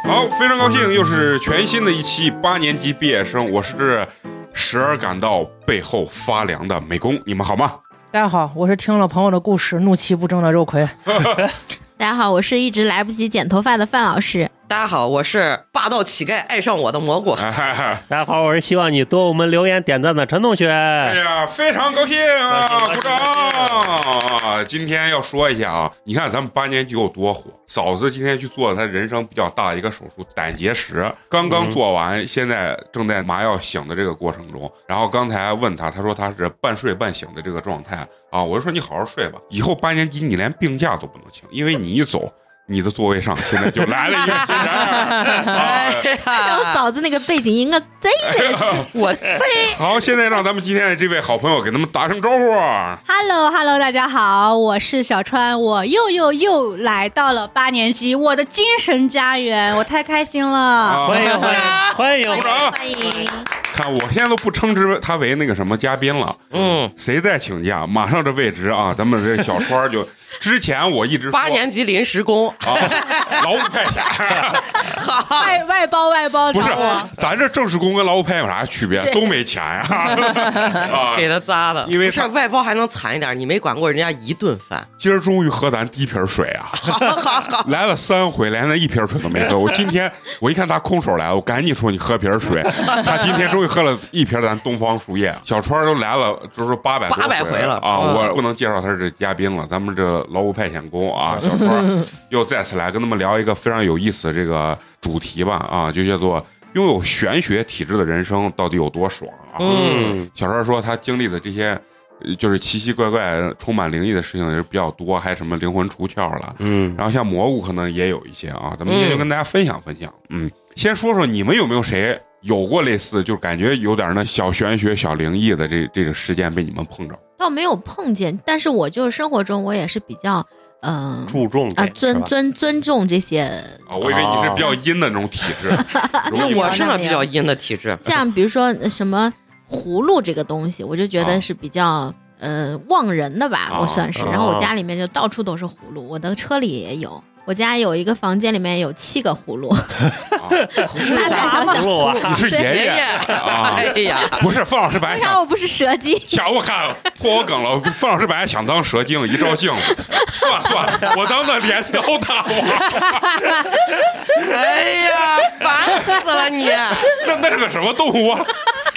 好，非常高兴，又是全新的一期8年级毕业生，我是时而感到背后发凉的美工，你们好吗？ 大家好，我是听了朋友的故事怒气不争的肉葵。 大家好，我是一直来不及剪头发的范老师。 大家好，我是霸道乞丐爱上我的蘑菇。 大家好，我是希望你多我们留言点赞的陈同学。 哎呀，非常高兴啊！鼓掌！今天要说一下啊，你看咱们8年级有多火。嫂子今天去做了她人生比较大的一个手术，胆结石，刚刚做完，现在正在麻药醒的这个过程中。然后刚才问她，她说她是半睡半醒的这个状态啊。我就说你好好睡吧，以后8年级你连病假都不能请，因为你一走。你的座位上现在就来了一个新人， 让我嫂子那个背景音个贼得起，我贼。 好，现在让咱们今天的这位好朋友给他们打声招呼。 Hello， 大家好，我是小川，我又来到了8年级，我的精神家园，我太开心了。 欢迎欢迎欢迎！ 看我现在都不称之他为那个什么嘉宾了，谁再请假，马上这位置啊，咱们这小川就。之前我一直说 8年级临时工啊，劳务派遣， 外包不是，咱这正式工跟劳务派有啥区别？都没钱呀， 给他扎的。 因为是外包还能惨一点，你没管过人家一顿饭。 今儿终于喝咱第一瓶水啊！来了3回，连那一瓶水都没喝。我今天我一看他空手来了，我赶紧说你喝瓶水。他今天终于喝了一瓶咱东方树叶。小川都来了，就是800 回了啊！我不能介绍他是嘉宾了，咱们这。劳务派遣工啊，小川又再次来跟他们聊一个非常有意思的这个主题吧啊，就叫做拥有玄学体质的人生到底有多爽啊！小川说他经历的这些就是奇奇怪怪、充满灵异的事情也是比较多，还什么灵魂出窍了，然后像蘑菇可能也有一些啊，咱们今天就跟大家分享分享。先说说你们有没有谁有过类似，就感觉有点那小玄学、小灵异的这个事件被你们碰着？ 倒没有碰见，但是我就是生活中我也是比较注重啊尊重这些啊。我以为你是比较阴的那种体质， 我是那比较阴的体质。 像比如说什么葫芦这个东西，我就觉得是比较旺人的吧，我算是。然后我家里面就到处都是葫芦，我的车里也有。我家有一个房间里面有7个葫芦， 是啥葫芦啊？ 你是爷爷啊？ 哎呀， 不是范老师本来想，我不是蛇精。 想我看破我梗了，范老师本来想当蛇精，一照镜子，算了，我当那镰刀大王。 哎呀，烦死了你！ 那是个什么动物啊？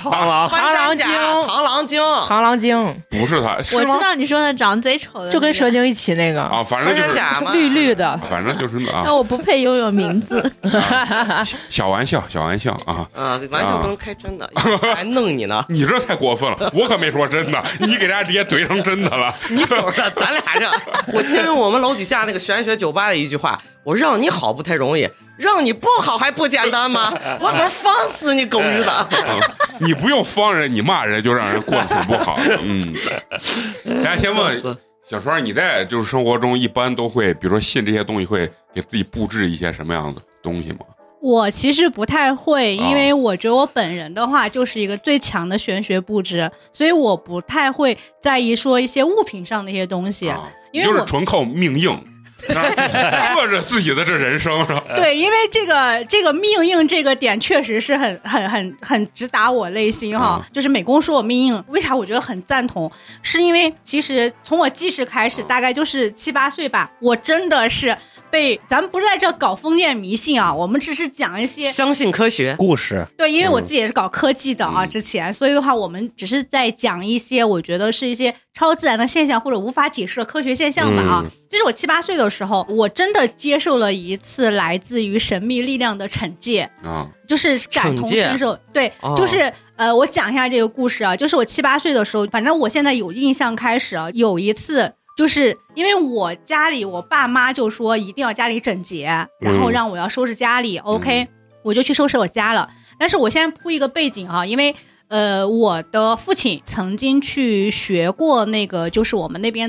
螳螂精不是它， 我知道你说的长贼丑的， 就跟蛇精一起那个啊，反正就是绿绿的， 反正就是啊。 那我不配拥有名字。 小玩笑啊！ 玩笑不能开真的，还弄你呢！ 你这太过分了，我可没说真的，你给人家爹怼成真的了。 你瞅着，咱俩这，我借用我们楼底下那个玄学酒吧的一句话：我让你好不太容易。让你不好还不简单吗？我不是放死你狗日的！ 你不用放人，你骂人就让人过得挺不好。大家先问小川，你在就是生活中一般都会，比如说信这些东西，会给自己布置一些什么样的东西吗？ 我其实不太会，因为我觉得我本人的话就是一个最强的玄学布置，所以我不太会在意说一些物品上的一些东西，因为就是纯靠命硬。过着自己的这人生是吧？ 对，因为这个命硬这个点确实是很直达我内心哈。就是美工说我命硬，为啥我觉得很赞同？是因为其实从我记事开始，大概就是7、8岁吧，我真的是咱们不是在这搞封建迷信啊，我们只是讲一些相信科学故事。 对，因为我自己也是搞科技的啊，之前，所以的话，我们只是在讲一些我觉得是一些超自然的现象或者无法解释的科学现象吧啊。就是我7、8岁的时候，我真的接受了一次来自于神秘力量的惩戒啊，就是感同身受。对，就是我讲一下这个故事啊，就是我7、8岁的时候，反正我现在有印象开始啊，有一次。就是因为我家里我爸妈就说一定要家里整洁，然后让我要收拾家里，OK， 我就去收拾我家了。但是我现在铺一个背景啊，因为我的父亲曾经去学过那个就是我们那边的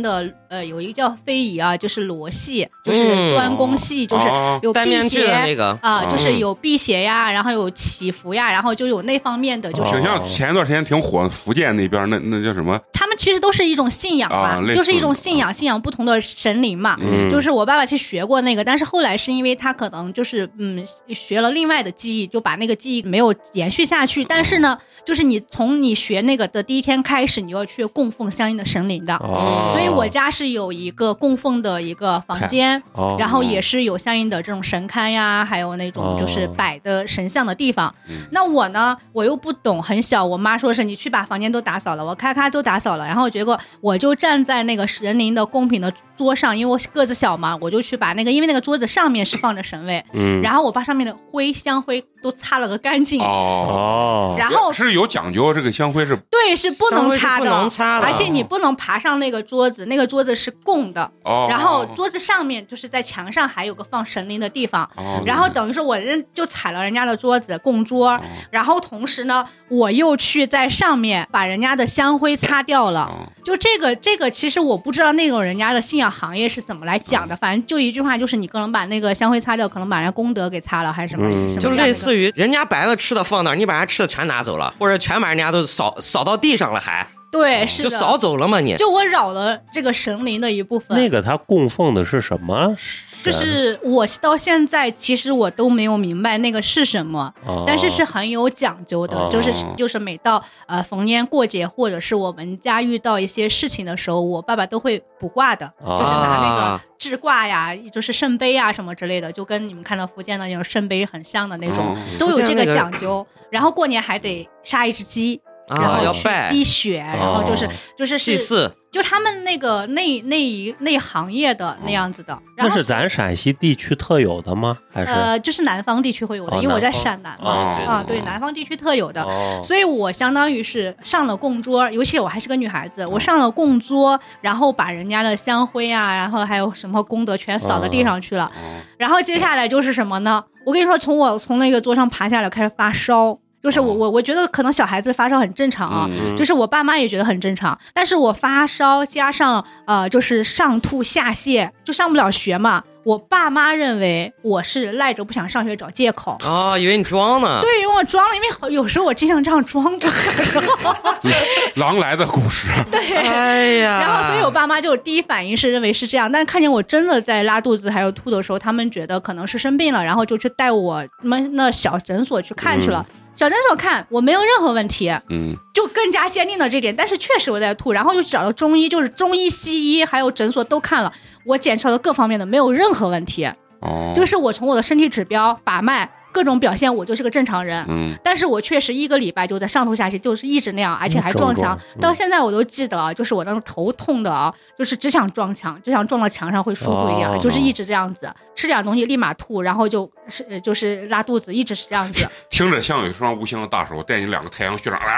有一个叫非遗啊，就是罗戏，就是端公戏，就是有戴面具辟邪的那个就是有辟邪呀，然后有祈福呀，然后就有那方面的，就是挺像前一段时间挺火的福建那边那叫什么？ 他们其实都是一种信仰吧，就是一种信仰不同的神灵嘛。就是我爸爸去学过那个，但是后来是因为他可能就是学了另外的技艺，就把那个技艺没有延续下去。但是呢，就是你从你学那个的第一天开始，你要去供奉相应的神灵的。所以我家是有一个供奉的一个房间，然后也是有相应的这种神龛呀，还有那种就是摆的神像的地方。那我呢，我又不懂，很小，我妈说是你去把房间都打扫了，我咔都打扫了，然后结果我就站在那个神灵的供品的桌上，因为我个子小嘛，我就去把那个，因为那个桌子上面是放着神位，然后我把上面的香灰都擦了个干净。然后是有讲究，这个香灰是对，是不能擦的，而且你不能爬上那个桌子，那个桌子是供的。然后桌子上面就是在墙上还有个放神灵的地方。然后等于说我就踩了人家的桌子供桌，然后同时呢，我又去在上面把人家的香灰擦掉了。就这个，其实我不知道那种人家的信仰行业是怎么来讲的，反正就一句话，就是你可能把那个香灰擦掉，可能把人家功德给擦了，还是什么， 就类似于人家摆了吃的放那儿，你把人家吃的全拿走了，或者全把人家都扫到地上了还。 对，是的， 就扫走了嘛你。 就我扰了这个神灵的一部分。 那个他供奉的是什么？ 就是我到现在其实我都没有明白那个是什么，但是是很有讲究的，就是每到逢年过节或者是我们家遇到一些事情的时候，我爸爸都会卜卦的，就是拿那个治卦呀，就是圣杯啊什么之类的，就跟你们看到福建的那种圣杯很像的那种，都有这个讲究。然后过年还得杀一只鸡。然后去滴血，然后就是祭祀， 就他们那个那行业的那样子的。 那是咱陕西地区特有的吗？还是就是南方地区会有的，因为我在陕南嘛。对，南方地区特有的。所以我相当于是上了供桌，尤其我还是个女孩子，我上了供桌，然后把人家的香灰啊，然后还有什么功德全扫到地上去了。然后接下来就是什么呢？我跟你说，从那个桌上爬下来开始发烧。就是我觉得可能小孩子发烧很正常啊，就是我爸妈也觉得很正常，但是我发烧加上就是上吐下泻，就上不了学嘛。我爸妈认为我是赖着不想上学找借口以为你装呢。 对，因为我装了，因为有时候我真像这样装着。 狼来的故事。 对， 哎呀， 然后所以我爸妈就第一反应是认为是这样，但看见我真的在拉肚子还有吐的时候，他们觉得可能是生病了，然后就去带我们那小诊所去看去了。小诊所看我没有任何问题，就更加坚定了这点。但是确实我在吐，然后就找到中医，就是中医、西医还有诊所都看了，我检测了各方面的，没有任何问题。就是我从我的身体指标、把脉各种表现，我就是个正常人。但是我确实1个礼拜就在上吐下泻，就是一直那样，而且还撞墙。到现在我都记得，就是我那个头痛的就是只想撞墙，就想撞到墙上会舒服一点，就是一直这样子，吃点东西立马吐，然后就是拉肚子，一直是这样子。 听着像有一双无形的大手带你2个太阳穴长，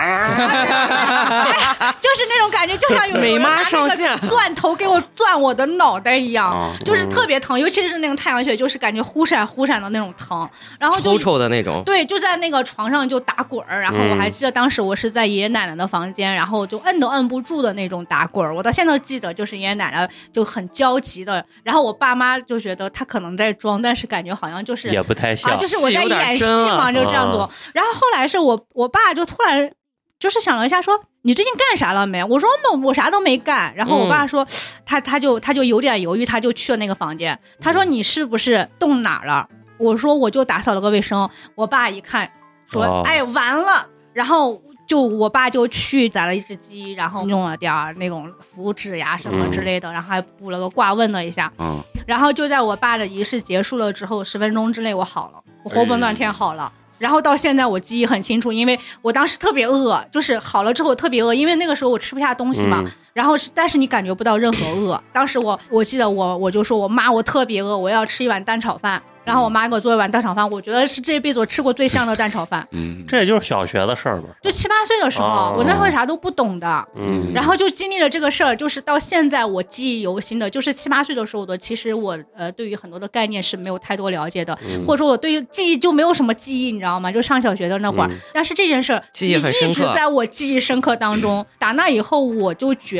就是那种感觉，就像有美妈上线钻头给我钻我的脑袋一样，就是特别疼，尤其是那个太阳穴，就是感觉忽闪忽闪的那种疼，然后抽抽的那种。 对，就在那个床上就打滚儿，然后我还记得当时我是在爷爷奶奶的房间，然后就摁都摁不住的那种打滚儿，我到现在都记得，就是爷爷奶奶就很焦急的，然后我爸妈就觉得他可能在装，但是感觉好像就是也不太像， 就是我在演戏嘛，就这样做。然后后来是我爸就突然就是想了一下，说你最近干啥了没？我说我啥都没干。然后我爸说他就有点犹豫，他就去了那个房间。他说你是不是动哪儿了？我说我就打扫了个卫生。我爸一看说哎完了，然后我爸就去宰了一只鸡，然后用了点那种符纸呀什么之类的，然后还卜了个卦问了一下，然后就在我爸的仪式结束了之后10分钟之内我好了，我活蹦乱跳好了。然后到现在我记忆很清楚，因为我当时特别饿，就是好了之后特别饿，因为那个时候我吃不下东西嘛，然后但是你感觉不到任何饿。当时我记得我就说我妈我特别饿，我要吃一碗蛋炒饭。然后我妈给我做一碗蛋炒饭，我觉得是这辈子我吃过最香的蛋炒饭。 这也就是小学的事儿嘛， 就7、8岁的时候，我那会儿啥都不懂的。然后就经历了这个事儿，就是到现在我记忆犹新的，就是7、8岁的时候的，其实我对于很多的概念是没有太多了解的，或者说我对于记忆就没有什么记忆，你知道吗？就上小学的那会儿，但是这件事儿记忆很深刻， 一直在我记忆深刻当中。打那以后，我就觉得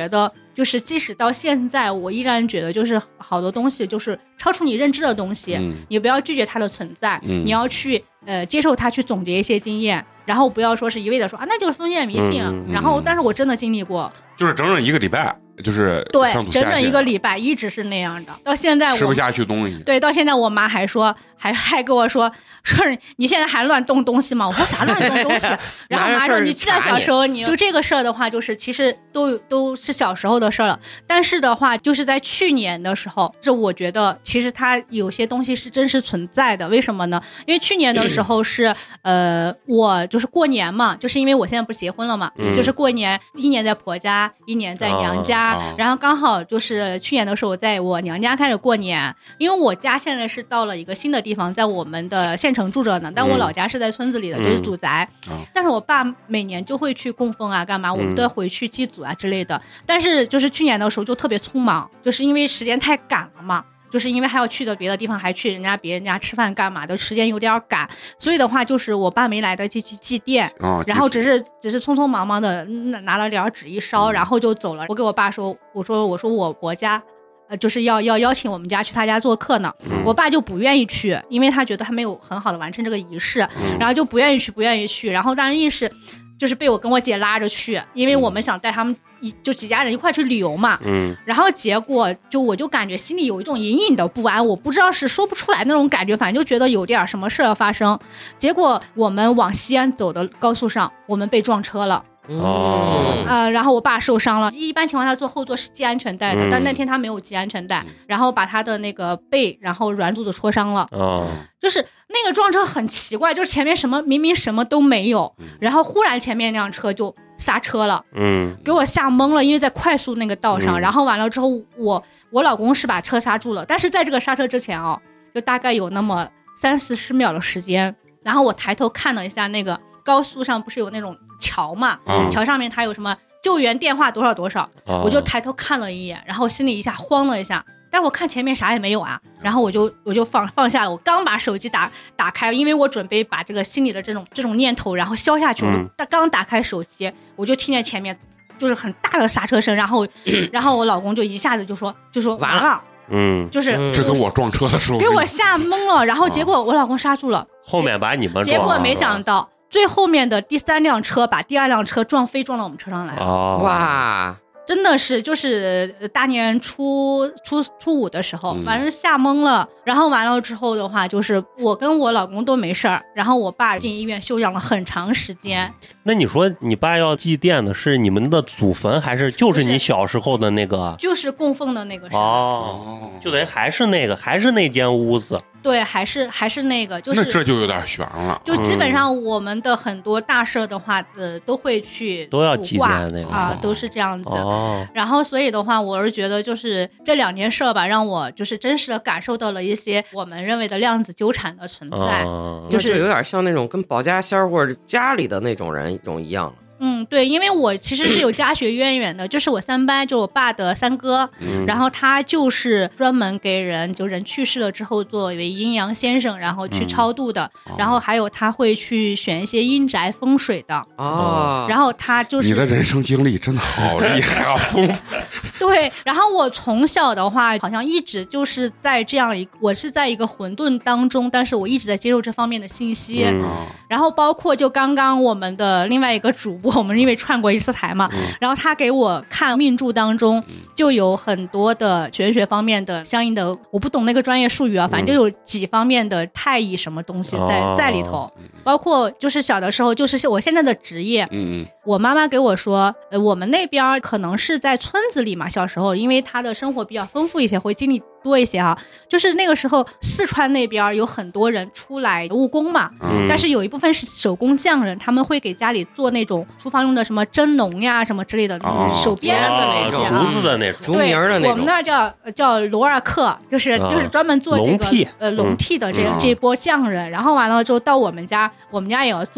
就是即使到现在，我依然觉得就是好多东西就是超出你认知的东西，你不要拒绝它的存在，你要去接受它，去总结一些经验，然后不要说是一味的说啊那就是封建迷信，然后但是我真的经历过， 就是整整一个礼拜，就是对，整整一个礼拜一直是那样的，到现在我吃不下去东西。 对，到现在我妈还说，还跟我说你现在还乱动东西吗？我说啥乱动东西？然后我妈说你记得小时候你就这个事儿的话，就是其实都是小时候的事儿了。但是的话，就是在去年的时候，这我觉得其实它有些东西是真实存在的。为什么呢？因为去年的时候是我就是过年嘛，就是因为我现在不是结婚了嘛，就是过年一年在婆家，一年在娘家，然后刚好就是去年的时候我在我娘家开始过年，因为我家现在是到了一个新的地方，在我们的县城住着呢，但我老家是在村子里的，就是祖宅，但是我爸每年就会去供奉啊干嘛，我们都要回去祭祖啊之类的，但是就是去年的时候就特别匆忙，就是因为时间太赶了嘛，就是因为还要去的别的地方，还去别人家吃饭干嘛的，时间有点赶，所以的话就是我爸没来得及去祭奠，然后只是匆匆忙忙的拿了点纸一烧，然后就走了。我给我爸说，我说我国家就是要邀请我们家去他家做客呢，我爸就不愿意去，因为他觉得他没有很好的完成这个仪式，然后就不愿意去，然后当然硬是就是被我跟我姐拉着去，因为我们想带他们就几家人一块去旅游嘛，然后结果我就感觉心里有一种隐隐的不安，我不知道是说不出来那种感觉，反正就觉得有点什么事要发生。结果我们往西安走的高速上，我们被撞车了。然后我爸受伤了，一般情况下坐后座是系安全带的，但那天他没有系安全带，然后把他的那个背然后软组织戳伤了。就是那个撞车很奇怪，就是前面明明什么都没有，然后忽然前面那辆车就刹车了，给我吓懵了，因为在快速那个道上，然后完了之后我老公是把车刹住了，但是在这个刹车之前就大概有那么30-40秒的时间，然后我抬头看了一下那个高速上不是有那种桥嘛，桥上面它有什么救援电话多少，我就抬头看了一眼，然后心里一下慌了一下，但是我看前面啥也没有啊，然后我就放下了，我刚把手机打开，因为我准备把这个心里的这种念头然后消下去，我刚打开手机，我就听见前面就是很大的刹车声，然后我老公就一下子就说完了。就是这跟我撞车的时候给我吓懵了，然后结果我老公刹住了， 后面把你们撞了， 结果没想到最后面的第3辆车把第2辆车撞到我们车上来了。 哇， 真的是就是大年初5的时候，反正吓懵了。然后完了之后的话，就是我跟我老公都没事儿，然后我爸进医院休养了很长时间。 那你说你爸要祭奠的是你们的祖坟，还是就是你小时候的那个？ 就是供奉的那个。 就等于还是那间屋子。 对，还是那个，就是那这就有点悬了。 就基本上我们的很多大事的话，都会去都要祭奠那个都是这样子。然后所以的话，我是觉得就是这2件事吧，让我就是真实的感受到了一些我们认为的量子纠缠的存在， 就是有点像那种跟保家仙儿或者家里的那种人一样。 对，因为我其实是有家学渊源的，就是我3伯，就我爸的3哥，然后他就是专门给人去世了之后作为阴阳先生，然后去超度的，然后还有他会去选一些阴宅风水的然后他就是你的人生经历真的好厉害啊，丰富。 对，然后我从小的话好像一直就是在这样我是在一个混沌当中，但是我一直在接受这方面的信息，然后包括就刚刚我们的另外一个主播，我们因为串过一次台嘛，然后他给我看命注当中就有很多的玄学方面的相应的，我不懂那个专业术语啊，反正就有几方面的太乙什么东西在里头，包括就是小的时候就是我现在的职业，我妈妈给我说我们那边可能是在村子里嘛，小时候因为他的生活比较丰富一些，会经历多一些就是那个时候四川那边有很多人出来务工嘛，但是有一部分是手工匠人，他们会给家里做那种厨房用的什么蒸笼呀什么之类的，手编的那些竹子的那种， 竹名的那种， 我们那叫罗尔克，就是专门做这个笼屉的这波匠人，然后完了之后到我们家也要做。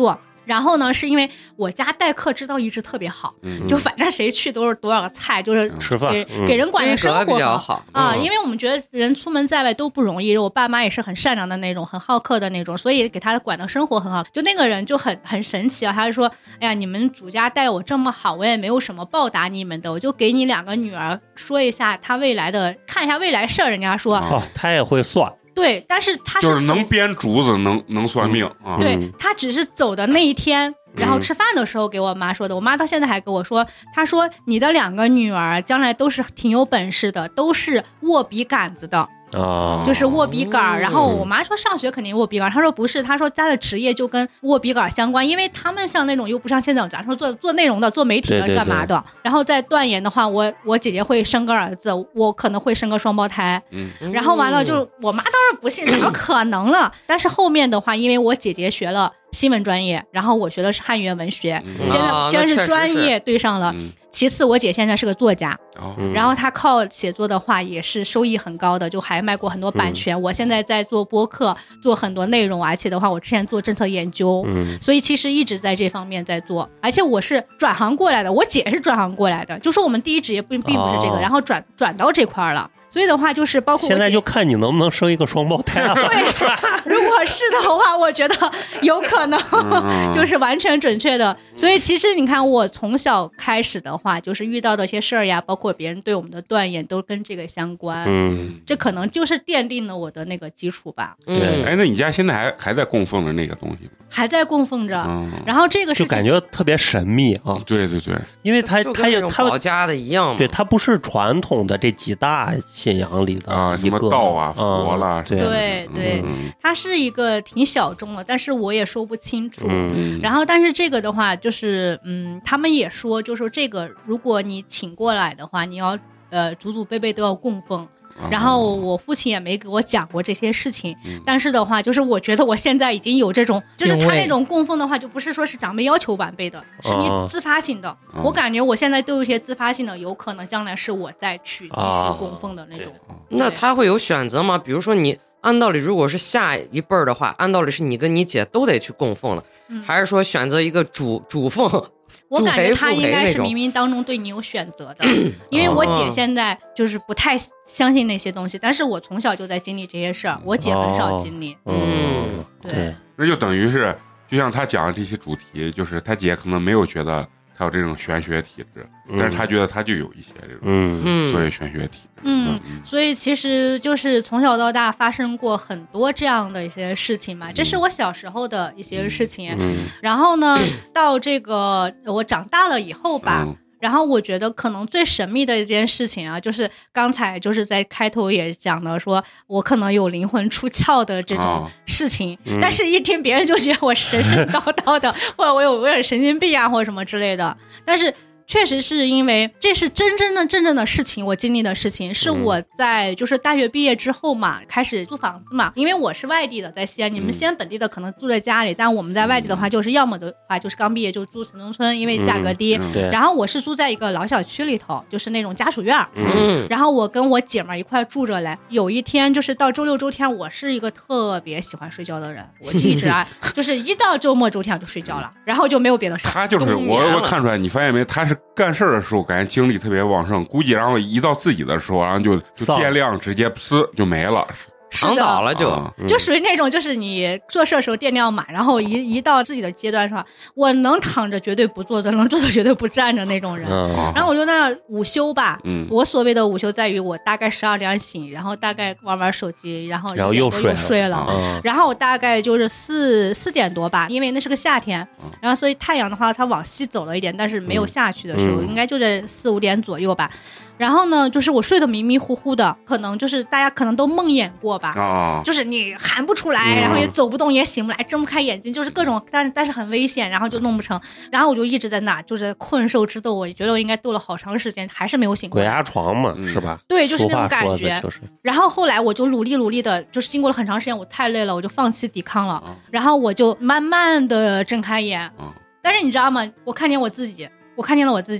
然后呢，是因为我家待客之道一直特别好，就反正谁去都是多少个菜，就是吃饭给人管的生活比较好啊。因为我们觉得人出门在外都不容易，我爸妈也是很善良的那种，很好客的那种，所以给他管的生活很好。就那个人就很神奇啊，他就说：“哎呀，你们主家待我这么好，我也没有什么报答你们的，我就给你2个女儿说一下他未来的，看一下未来事儿。”人家说， 他也会算。 对，但是他就是能编竹子，能算命啊。 对，他只是走的那一天，然后吃饭的时候给我妈说的。我妈到现在还跟我说，她说你的2个女儿将来都是挺有本事的，都是握笔杆子的。就是握笔杆，然后我妈说上学肯定握笔杆，她说不是，她说家的职业就跟握笔杆相关，因为他们像那种又不像现在咱说做内容的、做媒体的干嘛的。然后在断言的话，我姐姐会生个儿子，我可能会生个双胞胎。然后完了就我妈当然不信，怎么可能了？但是后面的话，因为我姐姐学了新闻专业，然后我学的是汉语言文学，现在是专业对上了。其次，我姐现在是个作家，然后她靠写作的话也是收益很高的，就还卖过很多版权。我现在在做播客，做很多内容，而且的话，我之前做政策研究，所以其实一直在这方面在做。而且我是转行过来的，我姐是转行过来的，就说我们第一职业并不是这个，然后转到这块了。所以的话，就是包括现在就看你能不能生一个双胞胎了。 对，如果是的话，我觉得有可能，就是完全准确的。所以其实你看，我从小开始的话，就是遇到的一些事儿呀，包括别人对我们的断言，都跟这个相关。这可能就是奠定了我的那个基础吧。 对， 哎，那你家现在还在供奉着那个东西吗？ 还在供奉着。然后这个事情就感觉特别神秘啊。 对对对， 因为他保家的一样嘛。 对，他不是传统的这几大信仰里的什么道啊、佛啦， 对对，它是一个挺小众的，但是我也说不清楚。然后，但是这个的话，就是他们也说，就说这个，如果你请过来的话，你要祖祖辈辈都要供奉。然后我父亲也没给我讲过这些事情，但是的话，就是我觉得我现在已经有这种，就是他那种供奉的话，就不是说是长辈要求晚辈的，是你自发性的。我感觉我现在都有一些自发性的，有可能将来是我再去继续供奉的那种。 那他会有选择吗？比如说你按道理如果是下一辈儿的话，按道理是你跟你姐都得去供奉了，还是说选择一个主奉？ 我感觉他应该是冥冥当中对你有选择的，因为我姐现在就是不太相信那些东西，但是我从小就在经历这些事儿，我姐很少经历。对， 那就等于是，就像他讲的这些主题，就是他姐可能没有觉得他有这种玄学体质，但是他觉得他就有一些这种所谓玄学体质。 所以其实就是从小到大发生过很多这样的一些事情嘛，这是我小时候的一些事情。然后呢，到这个我长大了以后吧。然后我觉得可能最神秘的一件事情啊，就是刚才就是在开头也讲的，说我可能有灵魂出窍的这种事情，但是一听别人就觉得我神神叨叨的，或者我有点神经病啊，或者什么之类的。但是确实是因为这是真正的事情，我经历的事情是我在就是大学毕业之后嘛，开始租房子嘛，因为我是外地的，在西安，你们西安本地的可能住在家里，但我们在外地的话，就是要么的话就是刚毕业就住城中村，因为价格低。然后我是住在一个老小区里头，就是那种家属院。然后我跟我姐们一块住着来。有一天就是到周六周天，我是一个特别喜欢睡觉的人，我就一直就是一到周末周天就睡觉了，然后就没有别的事。 他就是我看出来，你发现没？他是干事的时候感觉精力特别旺盛，估计然后一到自己的时候，然后就电量直接就没了， 躺倒了就属于那种，就是你做事的时候电量满，然后一到自己的阶段上，我能躺着绝对不坐着，能坐着绝对不站着那种人。然后我就那午休吧，我所谓的午休在于我大概12点醒，然后大概玩手机，然后又睡了，然后我大概就是4点多吧，因为那是个夏天，然后所以太阳的话它往西走了一点，但是没有下去的时候，应该就在4、5点左右吧。然后呢，就是我睡得迷迷糊糊的，可能就是大家可能都梦魇过吧，就是你喊不出来，然后也走不动，也醒不来，睁不开眼睛，就是各种，但是很危险，然后就弄不成，然后我就一直在那，就是困兽之斗，我觉得我应该斗了好长时间，还是没有醒过来。 鬼压床嘛，是吧？ 对，就是那种感觉。然后后来我就努力的，就是经过了很长时间，我太累了，我就放弃抵抗了，然后我就慢慢的睁开眼，但是你知道吗？我看见了我自己。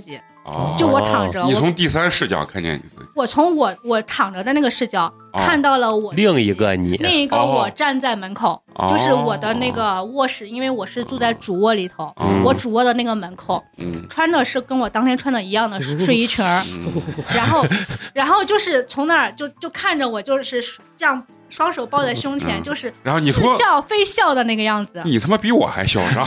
就我躺着， 你从第三视角看见你自己， 我从我躺着的那个视角看到了我另一个你， 另一个我站在门口，就是我的那个卧室，因为我是住在主卧里头，我主卧的那个门口，穿的是跟我当天穿的一样的睡衣裙儿，然后就是从那儿就看着我，就是这样双手抱在胸前，就是然后你说似笑非笑的那个样子。 你他妈比我还嚣张。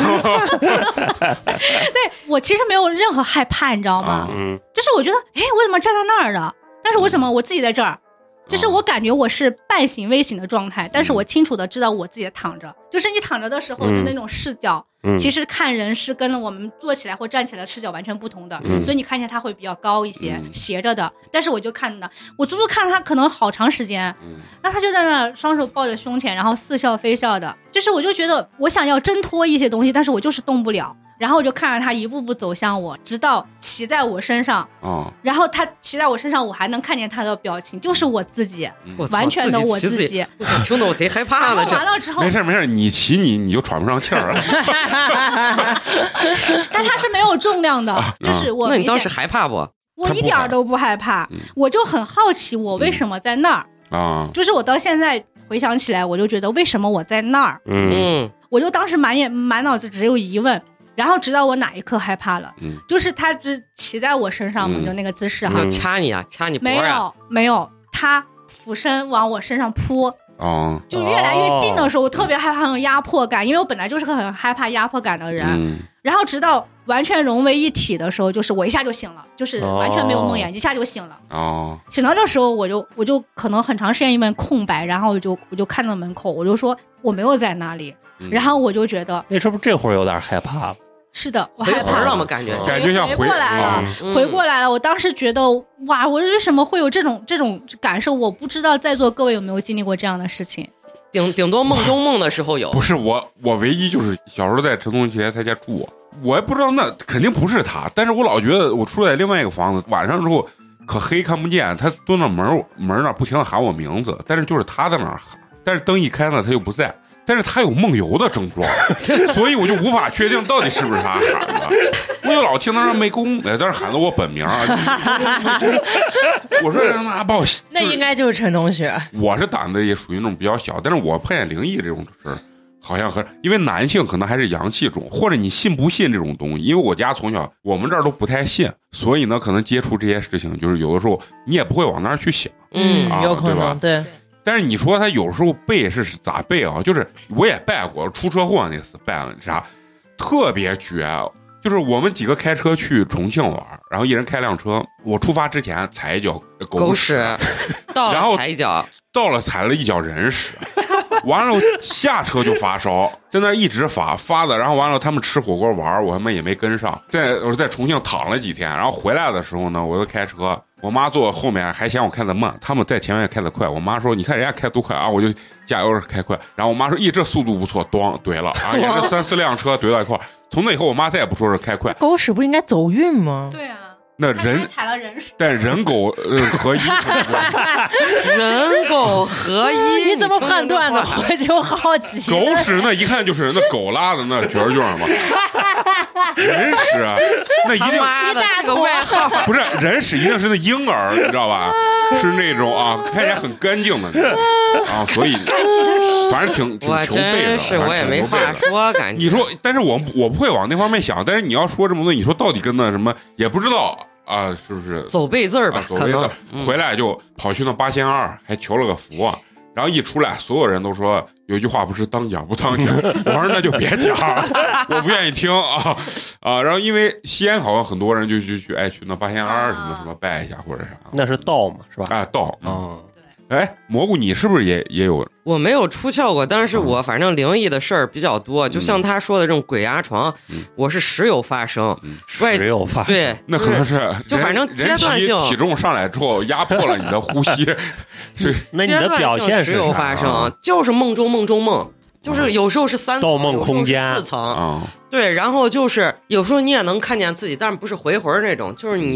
对，我其实没有任何害怕，你知道吗？就是我觉得，哎，我怎么站在那儿的？但是我怎么我自己在这儿？就是我感觉我是半醒微醒的状态，但是我清楚的知道我自己躺着。就是你躺着的时候的那种视角，其实看人是跟我们坐起来或站起来的视角完全不同的，所以你看起来它会比较高一些，斜着的。但是我就看着我足足看了他可能好长时间，然后他就在那双手抱着胸前，然后似笑非笑的。就是我就觉得我想要挣脱一些东西，但是我就是动不了。然后我就看着他一步步走向我，直到骑在我身上。然后他骑在我身上，我还能看见他的表情，就是我自己，完全的我自己。 我听得我贼害怕了。 完了之后， 没事，你骑你就喘不上气儿了。 但他是没有重量的，就是我。 那你当时害怕不？ 我一点都不害怕，我就很好奇，我为什么在那儿就是我到现在回想起来，我就觉得为什么我在那儿？我就当时满脑子只有疑问。然后直到我哪一刻害怕了，就是他只骑在我身上嘛，就那个姿势哈， 要掐你啊，掐你脖啊， 没有，他俯身往我身上扑，就越来越近的时候，我特别害怕那种压迫感，因为我本来就是个很害怕压迫感的人。然后直到完全融为一体的时候，就是我一下就醒了，就是完全没有梦魇，一下就醒了。醒到这时候，我就可能很长时间一片空白，然后我就看到门口，我就说我没有在那里，然后我就觉得， 那是不是这会儿有点害怕了？ 是的，我害怕了吗？感觉像回过来了，回过来了。我当时觉得，哇，我为什么会有这种感受？我不知道在座各位有没有经历过这样的事情。 顶多梦中梦的时候有。 不是我唯一就是小时候在陈同学他家住，我也不知道那肯定不是他，但是我老觉得我住在另外一个房子，晚上之后可黑看不见，他蹲到门那不停的喊我名字，但是就是他在那儿喊，但是灯一开呢他又不在。但是他有梦游的症状，所以我就无法确定到底是不是他喊的。我就老听他说湄公，但是喊的我本名啊。我说他妈把我， 那应该就是陈同学。 我是胆子也属于那种比较小，但是我碰见灵异这种事儿，好像因为男性可能还是阳气重，或者你信不信这种东西？因为我家从小我们这儿都不太信，所以呢，可能接触这些事情，就是有的时候你也不会往那儿去想。 有可能对。 但是你说他有时候背是咋背啊？就是我也拜过，出车祸那次拜了啥，特别绝。就是我们几个开车去重庆玩，然后一人开辆车。我出发之前踩一脚狗屎， 到了踩一脚， 到了踩了一脚人屎。完了下车就发烧，在那一直发的，然后完了他们吃火锅玩，我他妈也没跟上。我在重庆躺了几天，然后回来的时候呢，我就开车。我妈坐后面还嫌我开得慢，他们在前面开得快。我妈说：“你看人家开多快啊！”我就加油开快。然后我妈说：“咦，这速度不错，咣怼了啊！”也是3-4辆车怼到一块。从那以后，我妈再也不说是开快。 狗屎不应该走运吗？ 对啊。 那人踩了人屎， 但人狗合一， 人狗合一， 你怎么判断的？我就好奇。 狗屎那一看就是那狗拉的那卷嘛，人屎那一定这个外号不是人屎，一定是那婴儿，你知道吧？是那种啊，看起来很干净的那种啊，所以反正挺求背的。 是我也没话说，感觉你说，但是我不会往那方面想。但是你要说这么多，你说到底跟那什么也不知道。是不是走背字儿吧？ 走背字儿，回来就跑去那八仙庵，还求了个福啊。然后一出来，所有人都说有一句话不是当讲不当讲，我说那就别讲，我不愿意听啊。然后因为西安好像很多人就去去那八仙庵什么拜一下或者啥， 那是道嘛，是吧？ 道哎，蘑菇，你是不是也有？ 我没有出窍过，但是我反正灵异的事儿比较多，就像他说的这种鬼压床，我是时有发生， 时有发生。 对， 那可能是就反正阶段性体重上来之后压迫了你的呼吸，是那你的表现是时有发生，就是梦中梦。就是有时候是3层， 盗梦空间 4层，对，然后就是有时候你也能看见自己，但是不是回魂那种，就是你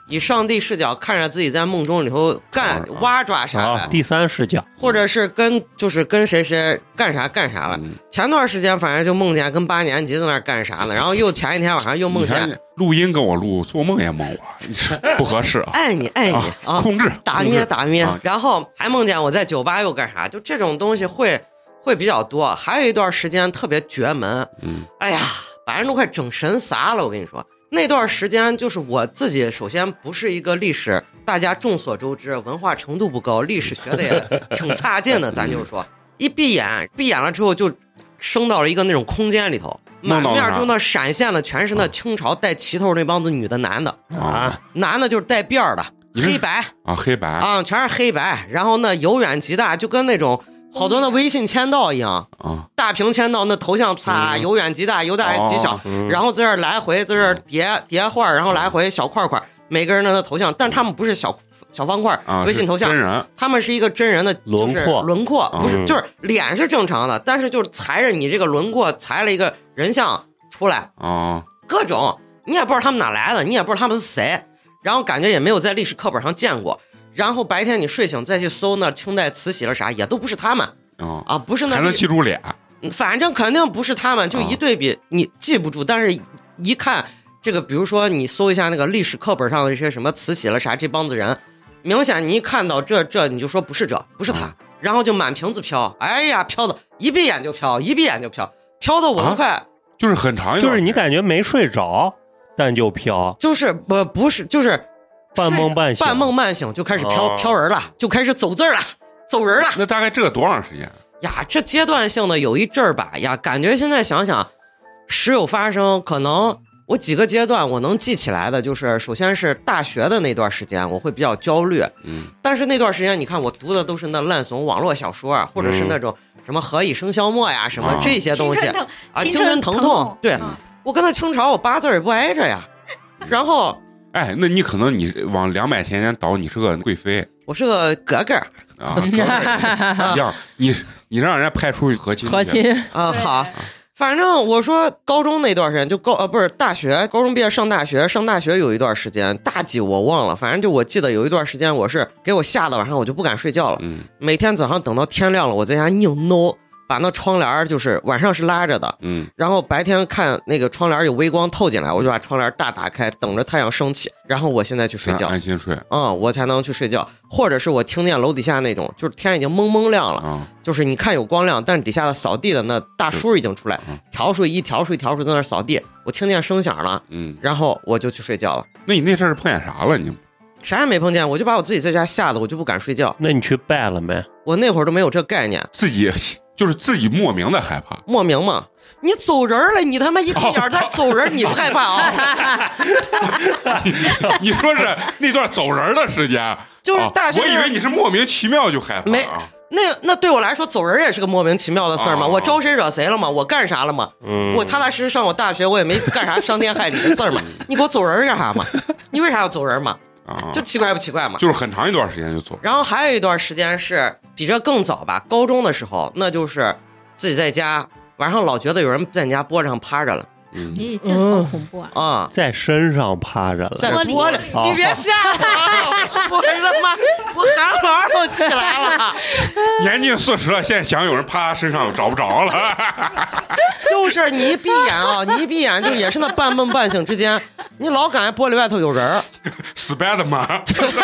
以上帝视角看着自己在梦中里头挖抓啥的， 第三视角， 或者是跟谁谁干啥了。前段时间反正就梦见跟8年级在那儿干啥呢，然后又前一天晚上又梦见录音跟我录，做梦也梦我，不合适啊！ 爱你啊， 控制打咩，然后还梦见我在酒吧又干啥，就这种东西会比较多。还有一段时间特别绝门，哎呀，把人都快整神撒了，我跟你说。那段时间就是我自己，首先不是一个历史，大家众所周知，文化程度不高，历史学的也挺差劲的。咱就是说，一闭眼了之后，就升到了一个那种空间里头，满面就那闪现的全是那清朝带旗头那帮子女的男的啊， 男的就是带辫儿的，黑白啊，黑白啊，全是黑白，然后呢由远及大，就跟那种。好多那微信签到一样啊，大屏签到那头像啪由远及大，由大及小，然后在这儿来回在这儿叠画，然后来回小块块，每个人的头像，但他们不是小方块微信头像， 真人， 他们是一个真人的轮廓，不是就是脸是正常的，但是就是裁着你这个轮廓裁了一个人像出来啊， 各种你也不知道他们哪来的，你也不知道他们是谁，然后感觉也没有在历史课本上见过。然后白天你睡醒再去搜那清代慈禧了啥，也都不是他们啊，不是那还能记住脸， 反正肯定不是他们，就一对比你记不住，但是一看这个，比如说你搜一下那个历史课本上的这些什么慈禧了啥这帮子人，明显你一看到这你就说不是他，然后就满屏子飘，哎呀飘的一闭眼就飘，飘的我都快就是很长一段， 就是你感觉没睡着，但就飘， 就是不是就是。 半梦半醒就开始飘人了，就开始走人了。 那大概这个多长时间呀？这阶段性的有一阵儿吧呀，感觉现在想想时有发生。可能我几个阶段我能记起来的，就是首先是大学的那段时间，我会比较焦虑。但是那段时间你看我读的都是那烂怂网络小说啊，或者是那种什么何以笙箫默呀，什么这些东西啊，青春疼痛。对，我跟那清朝我8字也不挨着呀，然后。 哎，那你可能你往200天前倒，你是个贵妃， 我是个格格啊，一样，你让人家派出去和亲啊，好，反正我说高中那段时间就不是大学，高中毕业上大学有一段时间，大几我忘了，反正就我记得有一段时间我是给我吓得晚上我就不敢睡觉了，每天早上等到天亮了，我在家硬挠。把那窗帘就是晚上是拉着的，然后白天看那个窗帘有微光透进来，我就把窗帘大打开，等着太阳升起，然后我现在去睡觉， 安心睡， 我才能去睡觉。或者是我听见楼底下那种，就是天已经蒙亮了，就是你看有光亮，但是底下的扫地的那大叔已经出来，条数一条数在那扫地，我听见声响了，然后我就去睡觉了。 那你那阵儿碰见啥了？你啥也没碰见，我就把我自己在家吓得我就不敢睡觉。 那你去拜了没？ 我那会儿都没有这概念， 自己莫名的害怕， 莫名嘛。你走人了，你他妈一闭眼他走人，你不害怕啊？ 你说是那段走人的时间， 就是大学， 我以为你是莫名其妙就害怕。 没，那对我来说走人也是个莫名其妙的事儿嘛。我招谁惹谁了吗？我干啥了吗？我踏踏实实上我大学，我也没干啥伤天害理的事儿嘛。你给我走人干啥嘛？你为啥要走人嘛？就奇怪不奇怪嘛？ 就是很长一段时间就走。 然后还有一段时间是比这更早吧，高中的时候，那就是自己在家，晚上老觉得有人在你家玻璃上趴着了。 你这好恐怖啊！ 在身上趴着了， 在玻璃，你别吓我！我他妈，我汗毛都起来了。 年近40了，现在想有人趴身上找不着了。 就是你一闭眼就也是那半梦半醒之间，你老感觉玻璃外头有人。 Spiderman。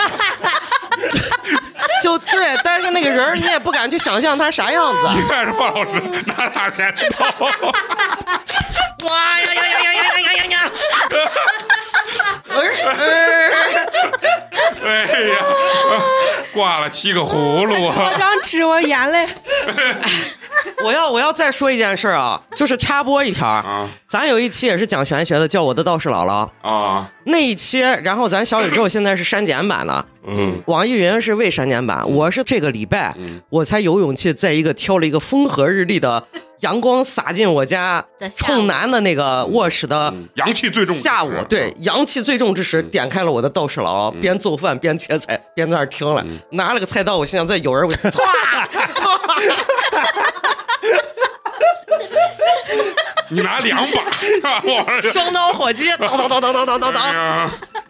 就对，但是那个人你也不敢去想象他啥样子。 你看是范老师拿俩镰刀。 哇呀呀呀呀呀呀呀呀！ 哎呀，挂了7个葫芦， 我张纸，我眼泪。 我要再说一件事啊，就是插播一条咱有一期也是讲玄学的，叫我的道士姥姥啊。那一期，然后咱小宇宙现在是删减版的，网易云是未删减版。我是这个礼拜，我才有勇气在一个挑了一个风和日丽的阳光洒进我家冲南的那个卧室的阳气最重下午，对，阳气最重之时，点开了我的道士姥姥，边做饭边切菜，边在那儿听了，拿了个菜刀，我心想在有人，我唰你拿2把， 双刀火鸡，叨叨叨叨叨叨叨叨。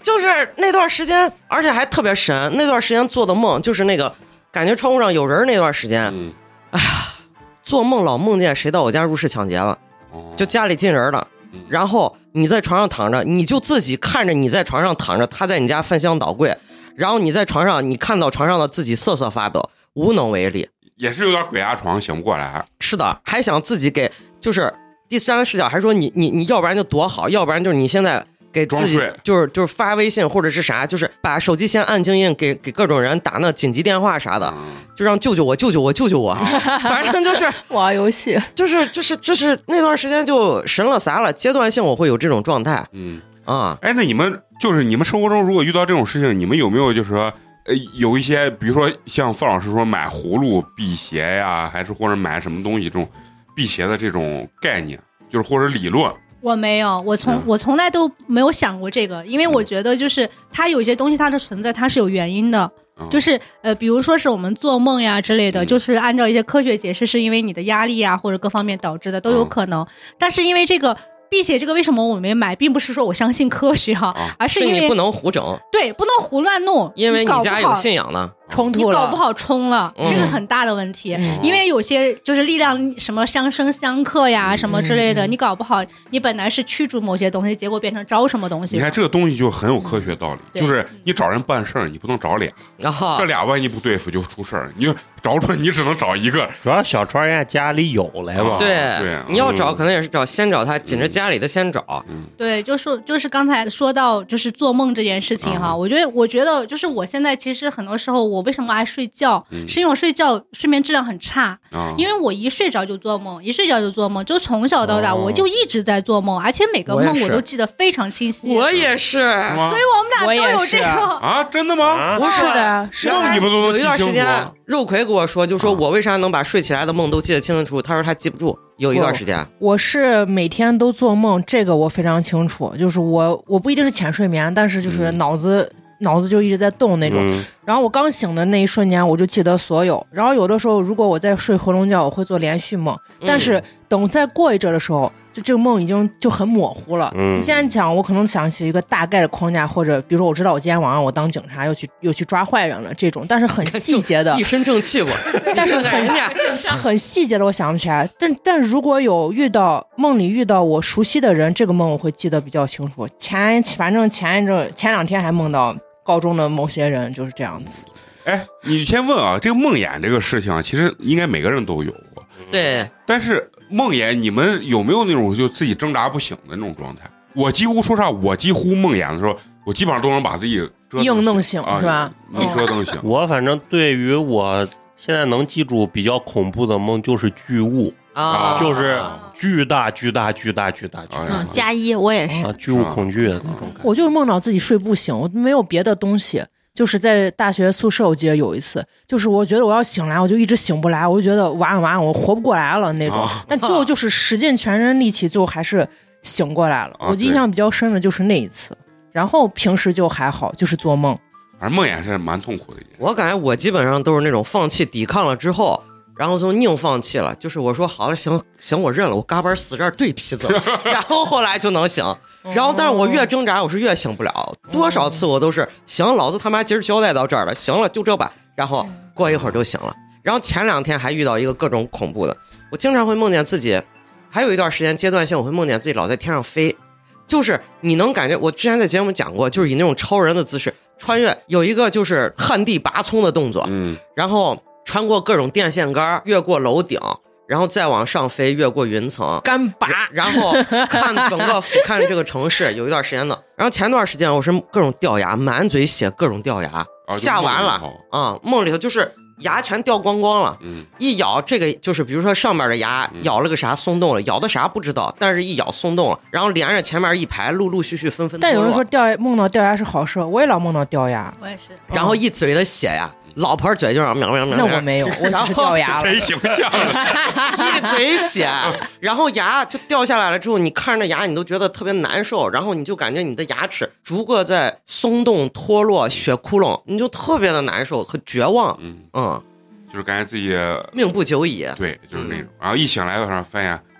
就是那段时间，而且还特别神。那段时间做的梦就是那个感觉窗户上有人那段时间，哎呀，做梦老梦见谁到我家入室抢劫了，就家里进人了。然后你在床上躺着，你就自己看着你在床上躺着，他在你家翻箱倒柜，然后你在床上，你看到床上的自己瑟瑟发抖，无能为力， 也是有点鬼压床，醒不过来。 是的，还想自己给，就是第三个视角，还说你要不然就躲好，要不然就是你现在给自己就是发微信或者是啥，就是把手机先按静音，给各种人打那紧急电话啥的，就让救救我，反正就是玩游戏， 就是那段时间就神了啥了，阶段性我会有这种状态。 哎，那你们生活中如果遇到这种事情，你们有没有就是说有一些，比如说像范老师说买葫芦辟邪呀，还是或者买什么东西这种辟邪的这种概念，就是或者理论？ 我没有，我从来都没有想过这个，因为我觉得就是它有些东西它的存在它是有原因的，就是比如说是我们做梦呀之类的，就是按照一些科学解释，是因为你的压力呀或者各方面导致的都有可能，但是因为这个辟邪这个为什么我没买，并不是说我相信科学而是因为你不能胡整， 对，不能胡乱弄， 因为你家有信仰呢。 冲突了， 你搞不好冲了，这个很大的问题。因为有些就是力量什么相生相克呀，什么之类的，你搞不好你本来是驱逐某些东西，结果变成招什么东西。 你看这个东西就很有科学道理，就是你找人办事儿，你不能找俩，这俩万一不对付就出事儿。你就找出来，你只能找一个。 主要小川人家家里有来嘛， 对，你要找可能也是先找他紧着家里的先找。 对，就是刚才说到就是做梦这件事情哈，我觉得就是我现在其实很多时候我为什么爱睡觉，是因为我睡觉睡眠质量很差，因为我一睡着就做梦，就从小到大我就一直在做梦，而且每个梦我都记得非常清晰。 我也是，所以我们俩都有这个啊？真的吗？ 不是的， 你们都能有一段时间， 记肉葵跟我说，就说我为啥能把睡起来的梦都记得清楚？他说他记不住。有一段时间， 我是每天都做梦，这个我非常清楚。就是我不一定是浅睡眠，但是就是脑子就一直在动那种。然后我刚醒的那一瞬间，我就记得所有。然后有的时候，如果我在睡回笼觉，我会做连续梦。但是等再过一阵的时候，就这个梦已经就很模糊了。你现在讲，我可能想起一个大概的框架，或者比如说我知道我今天晚上我当警察又去抓坏人了这种，但是很细节的， 一身正气我， 但是很细节的我想不起来。但如果有梦里遇到我熟悉的人，这个梦我会记得比较清楚。反正前2天还梦到高中的某些人，就是这样子。 哎，你先问啊，这个梦魇这个事情，其实应该每个人都有过。 对， 但是梦魇，你们有没有那种就自己挣扎不醒的那种状态？我几乎梦魇的时候，我基本上都能把自己硬弄醒，是吧？ 能折腾醒。 我反正对于我现在能记住比较恐怖的梦就是巨物就是巨大加一，我也是巨物恐惧的那种感觉。 我就是梦到自己睡不醒，我没有别的东西。就是在大学宿舍，我记得有一次，就是我觉得我要醒来，我就一直醒不来，我就觉得完了，我活不过来了那种。但最后就是使尽全身力气，最后还是醒过来了。我印象比较深的就是那一次，然后平时就还好，就是做梦。 反正梦魇是蛮痛苦的。 我感觉我基本上都是那种放弃抵抗了之后，然后就硬放弃了，就是我说好了，行，我认了，我嘎巴死这儿对皮子，然后后来就能醒。然后但是我越挣扎我是越醒不了，多少次我都是行，老子他妈今儿交代到这儿了，行了就这吧，然后过一会儿就醒了。然后前2天还遇到一个各种恐怖的，我经常会梦见自己，还有一段时间阶段性我会梦见自己老在天上飞，就是你能感觉，我之前在节目讲过，就是以那种超人的姿势穿越，有一个就是旱地拔葱的动作，然后穿过各种电线杆，越过楼顶，然后再往上飞，越过云层， 干拔， 然后看整个俯瞰这个城市，有一段时间的。然后前段时间我是各种掉牙，满嘴血，各种掉牙，吓完了啊！梦里头就是牙全掉光了，一咬这个就是比如说上面的牙咬了个啥松动了，咬的啥不知道，但是一咬松动了，然后连着前面一排陆续纷纷。 但有人说梦到掉牙是好事，我也老梦到掉牙， 我也是。 然后一嘴的血呀。老婆嘴就是喵喵喵， 那我没有，我只是掉牙了， 贼形象， 一嘴血，然后牙就掉下来了之后，你看着牙你都觉得特别难受，然后你就感觉你的牙齿逐个在松动脱落，血窟窿，你就特别的难受和绝望， 就是感觉自己命不久矣， 对，就是那种。然后一醒来的时候发现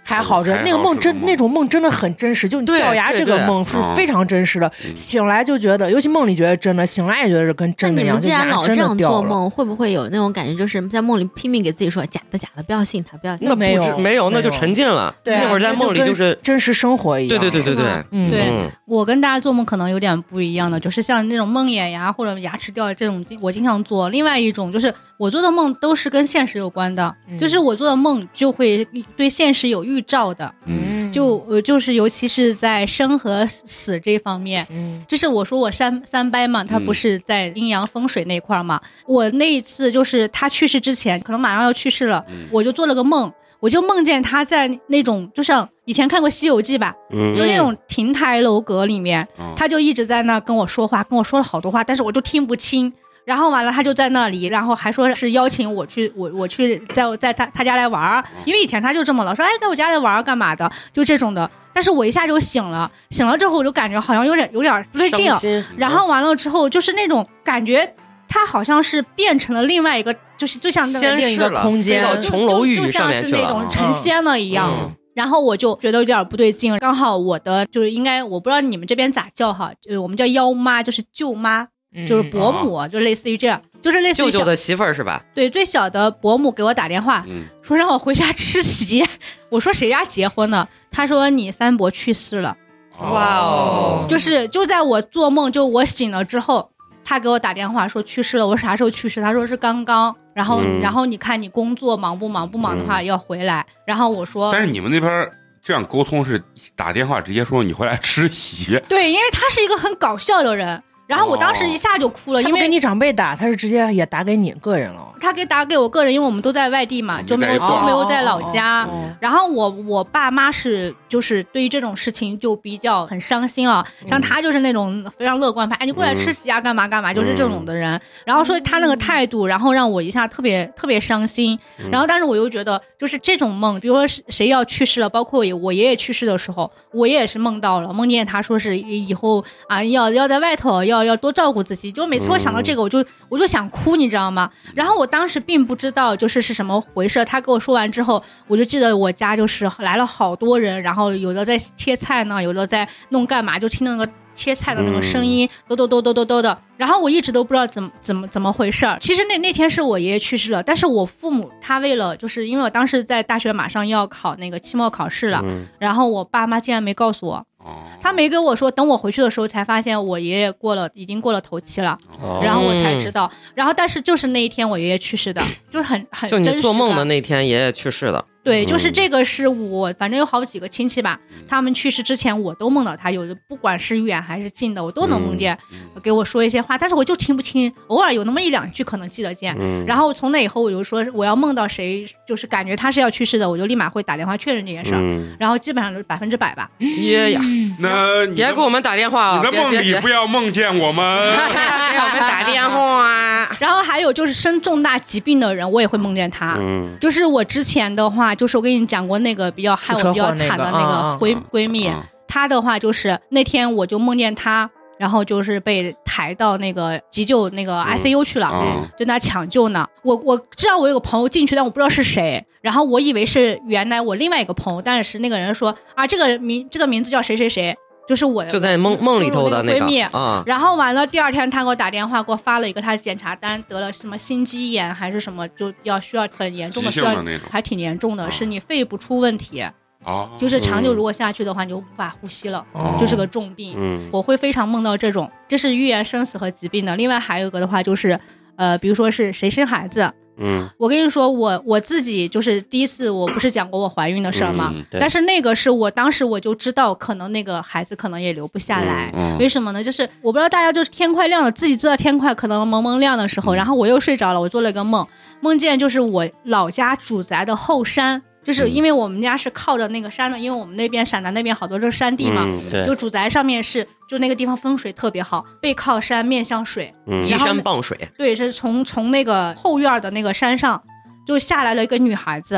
还好着，那个梦那种梦真的很真实，就你掉牙这个梦是非常真实的。醒来就觉得，尤其梦里觉得真的，醒来也觉得是跟真的一样。 那你们既然老这样做梦，会不会有那种感觉，就是在梦里拼命给自己说假的，不要信他，不要信他？ 那没有，那就沉浸了。 对， 那会儿在梦里就是真实生活一样。 对， 对，我跟大家做梦可能有点不一样的，就是像那种梦魇呀或者牙齿掉的这种，我经常做。另外一种就是我做的梦都是跟现实有关的，就是我做的梦就会对现实有预兆的。就是尤其是在生和死这方面，就是我说我三掰嘛，他不是在阴阳风水那块嘛。我那一次就是他去世之前，可能马上要去世了，我就做了个梦，我就梦见他在那种，就像以前看过《西游记》吧，就那种亭台楼阁里面，他就一直在那跟我说话，跟我说了好多话，但是我就听不清。然后完了，他就在那里，然后还说是邀请我去，我去在他家来玩，因为以前他就这么老说，哎，在我家来玩干嘛的，就这种的。但是我一下就醒了之后我就感觉好像有点不对劲，然后完了之后就是那种感觉，他好像是变成了另外一个，就是就像那个另一个空间，就像是那种成仙了一样。然后我就觉得有点不对劲，刚好我的就是应该我不知道你们这边咋叫哈，我们叫幺妈，就是舅妈。就是伯母，就类似于这样，就是类似于舅舅的媳妇儿是吧？ 对，最小的伯母给我打电话，说让我回家吃席。我说谁家结婚了？他说你三伯去世了。 哇哦！ 就在我做梦，就我醒了之后，他给我打电话说去世了。我说啥时候去世？他说是刚刚。然后你看你工作忙不忙？不忙的话要回来。然后我说， 但是你们那边这样沟通是打电话直接说你回来吃席？ 对，因为他是一个很搞笑的人。然后我当时一下就哭了，因为给你长辈打，他是直接也打给你个人了。 他打给我个人，因为我们都在外地嘛，就都没有在老家。然后我爸妈是就是对于这种事情就比较很伤心啊，像他就是那种非常乐观派，哎，你过来吃席啊，干嘛干嘛，就是这种的人。然后说他那个态度，然后让我一下特别特别伤心。然后但是我又觉得，就是这种梦，比如说谁要去世了，包括我爷爷去世的时候，我也是梦到了，梦见他说是以后啊要在外头要多照顾自己。就每次我想到这个，我就想哭，你知道吗？然后我当时并不知道就是什么回事，他跟我说完之后，我就记得我家就是来了好多人，然后有的在切菜呢，有的在弄干嘛，就听那个切菜的那个声音，咚的。然后我一直都不知道怎么回事。其实那天是我爷爷去世了，但是我父母他为了就是因为我当时在大学马上要考那个期末考试了，然后我爸妈竟然没告诉我。他没跟我说，等我回去的时候才发现我爷爷已经过了头期了，然后我才知道。然后但是就是那一天我爷爷去世的，就是很就你做梦的那天爷爷去世的。 对，就是这个是我反正有好几个亲戚吧，他们去世之前我都梦到他，有的不管是远还是近的我都能梦见，给我说一些话，但是我就听不清，偶尔有那么一两句可能记得见。然后从那以后我就说我要梦到谁就是感觉他是要去世的，我就立马会打电话确认这件事儿，然后基本上就是100%吧。 爷呀， 那别给我们打电话啊！ 你的梦里不要梦见我们， 给我们打电话。 然后还有就是生重大疾病的人，我也会梦见他。就是我之前的话，就是我跟你讲过那个害我比较惨的那个闺蜜，她的话就是那天我就梦见她，然后就是被抬到那个急救那个 ICU 去了，就那抢救呢。我知道我有个朋友进去，但我不知道是谁。然后我以为是原来我另外一个朋友，但是那个人说啊，这个名字叫谁谁谁。就是我就在梦里头的那个闺蜜然后完了第二天他给我打电话，给我发了一个他的检查单，得了什么心肌炎还是什么，就需要很严重的，需要还挺严重的，是你肺部出问题。就是长久如果下去的话，你就无法呼吸了，就是个重病。我会非常梦到这种，这是预言生死和疾病的。另外还有一个的话就是比如说是谁生孩子。我跟你说我自己就是第一次，我不是讲过我怀孕的事儿吗？但是那个是我当时我就知道可能那个孩子可能也留不下来。为什么呢？就是我不知道大家就是天快亮了，自己知道天快可能蒙蒙亮的时候，然后我又睡着了，我做了一个梦见就是我老家主宅的后山，就是因为我们家是靠着那个山的，因为我们那边陕南那边好多都是山地嘛，就主宅上面是就那个地方风水特别好，背靠山面向水， 依山傍水。 对，是从那个后院的那个山上就下来了一个女孩子，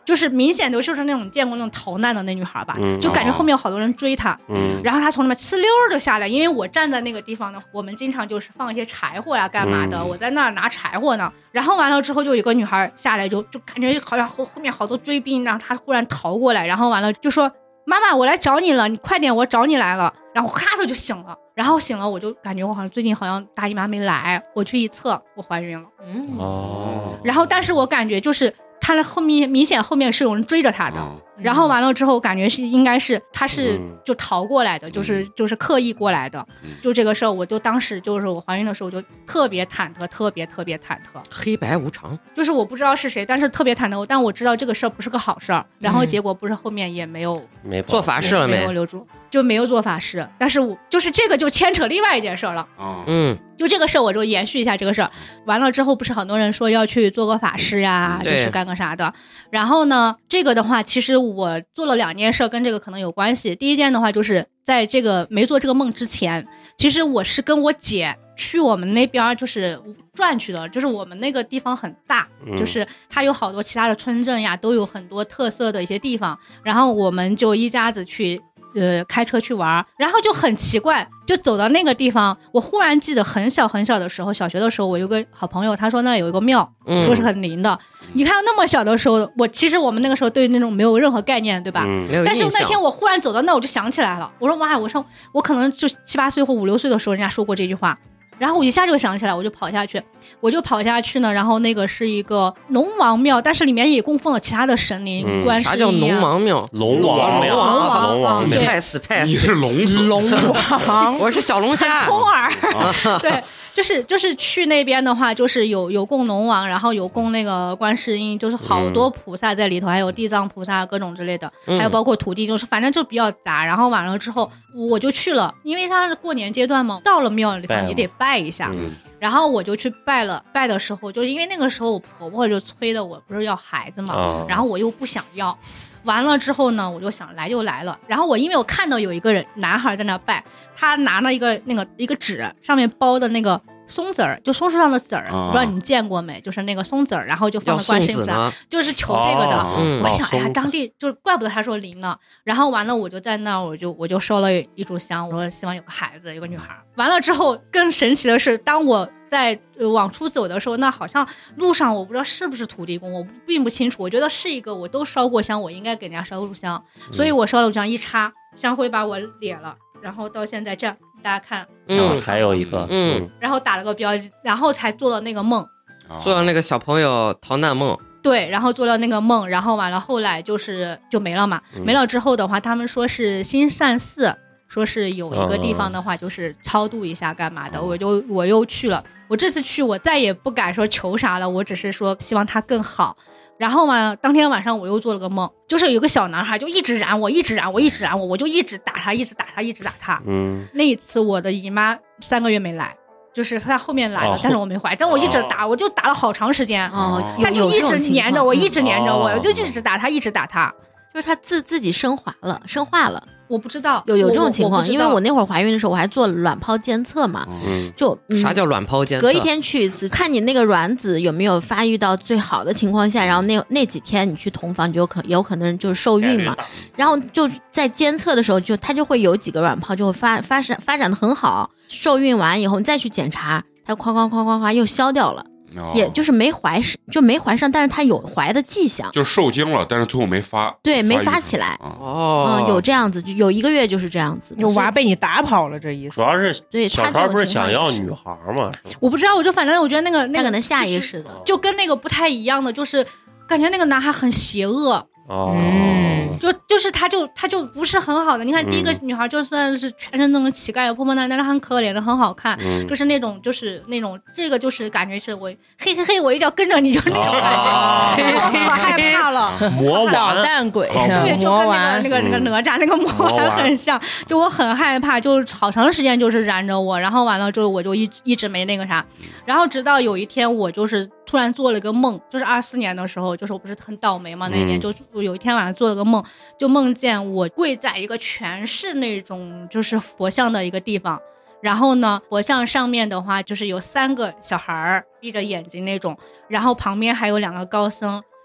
就是明显就是那种见过那种逃难的那女孩吧，就感觉后面有好多人追她，然后她从那边呲溜就下来，因为我站在那个地方呢，我们经常就是放一些柴火呀干嘛的，我在那儿拿柴火呢，然后完了之后就有一个女孩下来就感觉好像后面好多追兵，然后她忽然逃过来，然后完了就说妈妈我来找你了，你快点我找你来了，然后咔她就醒了，然后醒了我就感觉我好像最近好像大姨妈没来，我去一测我怀孕了，然后但是我感觉就是他的后面明显后面是有人追着他的，然后完了之后感觉是应该是他是就逃过来的，就是刻意过来的，就这个事儿我就当时就是我怀孕的时候就特别忐忑，特别忐忑， 黑白无常， 就是我不知道是谁，但是特别忐忑，但我知道这个事儿不是个好事儿，然后结果不是后面也没有做法事了， 没有留住，就没有做法事，但是我就是这个就牵扯另外一件事了，就这个事儿我就延续一下这个事儿，完了之后不是很多人说要去做个法事呀，就是干个啥的，然后呢这个的话其实我做了2件事跟这个可能有关系，第一件的话就是在这个没做这个梦之前，其实我是跟我姐去我们那边就是转去的，就是我们那个地方很大，就是它有好多其他的村镇呀，都有很多特色的一些地方，然后我们就一家子去开车去玩，然后就很奇怪，就走到那个地方，我忽然记得很小的时候，小学的时候，我有个好朋友，他说那有一个庙，说是很灵的。你看那么小的时候，其实我们那个时候对那种没有任何概念，对吧？但是那天我忽然走到那，我就想起来了，我说哇，我可能就7、8岁或5、6岁的时候，人家说过这句话。然后我一下就想起来，我就跑下去呢。然后那个是一个龙王庙，但是里面也供奉了其他的神灵，观世音。 啥叫龙王庙？ 龙王庙， 派死！ 你是龙王， 我是小龙虾。 空耳，对，就是去那边的话，就是有供龙王，然后有供那个观世音，就是好多菩萨在里头，还有地藏菩萨各种之类的，还有包括土地，就是反正就比较杂。然后完了之后，我就去了，因为它是过年阶段嘛，到了庙的地方你得拜一下，然后我就去拜了。拜的时候，就是因为那个时候我婆婆就催的我不是要孩子嘛，然后我又不想要。完了之后呢，我就想来就来了。然后因为我看到有一个男孩在那拜，他拿了一个纸，上面包的那个松子儿，就松树上的籽儿，不知道你见过没？就是那个松子儿，然后就放在观世音菩萨，就是求这个的。我想，哎呀，当地就怪不得他说灵呢。然后完了，我就在那儿，我就烧了一炷香，我说希望有个孩子，有个女孩。完了之后，更神奇的是，当我在往出走的时候，那好像路上我不知道是不是土地公，我并不清楚。我觉得是一个，我都烧过香，我应该给人家烧炷香，所以我烧了炷香一插，香灰把我裂了，然后到现在这样，大家看， 还有一个， 然后打了个标记，然后才做了那个梦， 做了那个小朋友逃难梦。 对，然后做了那个梦，然后完了后来就没了嘛，没了之后的话，他们说是新善寺。说是有一个地方的话，就是超度一下干嘛的，我又去了。我这次去，我再也不敢说求啥了，我只是说希望他更好。然后嘛，当天晚上我又做了个梦，就是有个小男孩就一直燃我，我就一直打他。那一次我的姨妈3个月没来。就是他后面来了，但是我没怀，但我一直打，我就打了好长时间，他就一直黏着我，我就一直打他， 就是他自己升华了。 我不知道有这种情况，因为我那会儿怀孕的时候，我还做卵泡监测嘛， 啥叫卵泡监测？ 隔一天去一次，看你那个卵子有没有发育到最好的情况下，然后那几天你去同房就有可能就是受孕嘛，然后就在监测的时候它就会有几个卵泡就会发展的很好，受孕完以后你再去检查，它夸又消掉了。也就是没怀上，但是他有怀的迹象， 就受精了，但是最后没发， 对，没发起来。有这样子，有1个月就是这样子， 有娃被你打跑了这意思。 主要是对小孩不是想要女孩嘛？ 我不知道，反正我觉得那个可能下意识的， 就跟那个不太一样的，就是感觉那个男孩很邪恶。就是他就不是很好的。你看第一个女孩就算是全身那种乞丐破破烂烂，但是很可怜的，很好看，就是那种这个就是感觉是我嘿我一定要跟着你，就是那种感觉，我害怕了。 魔捣蛋鬼， 对，就跟那个哪吒那个魔丸很像，就我很害怕，就是好长时间就是燃着我，然后完了之后我就一直没那个啥，然后直到有一天我就是突然做了个梦，就是24年的时候，就是我不是很倒霉嘛，那一年就有一天晚上做了个梦，就梦见我跪在一个全是那种就是佛像的一个地方，然后呢佛像上面的话就是有3个小孩闭着眼睛那种，然后旁边还有2个高僧，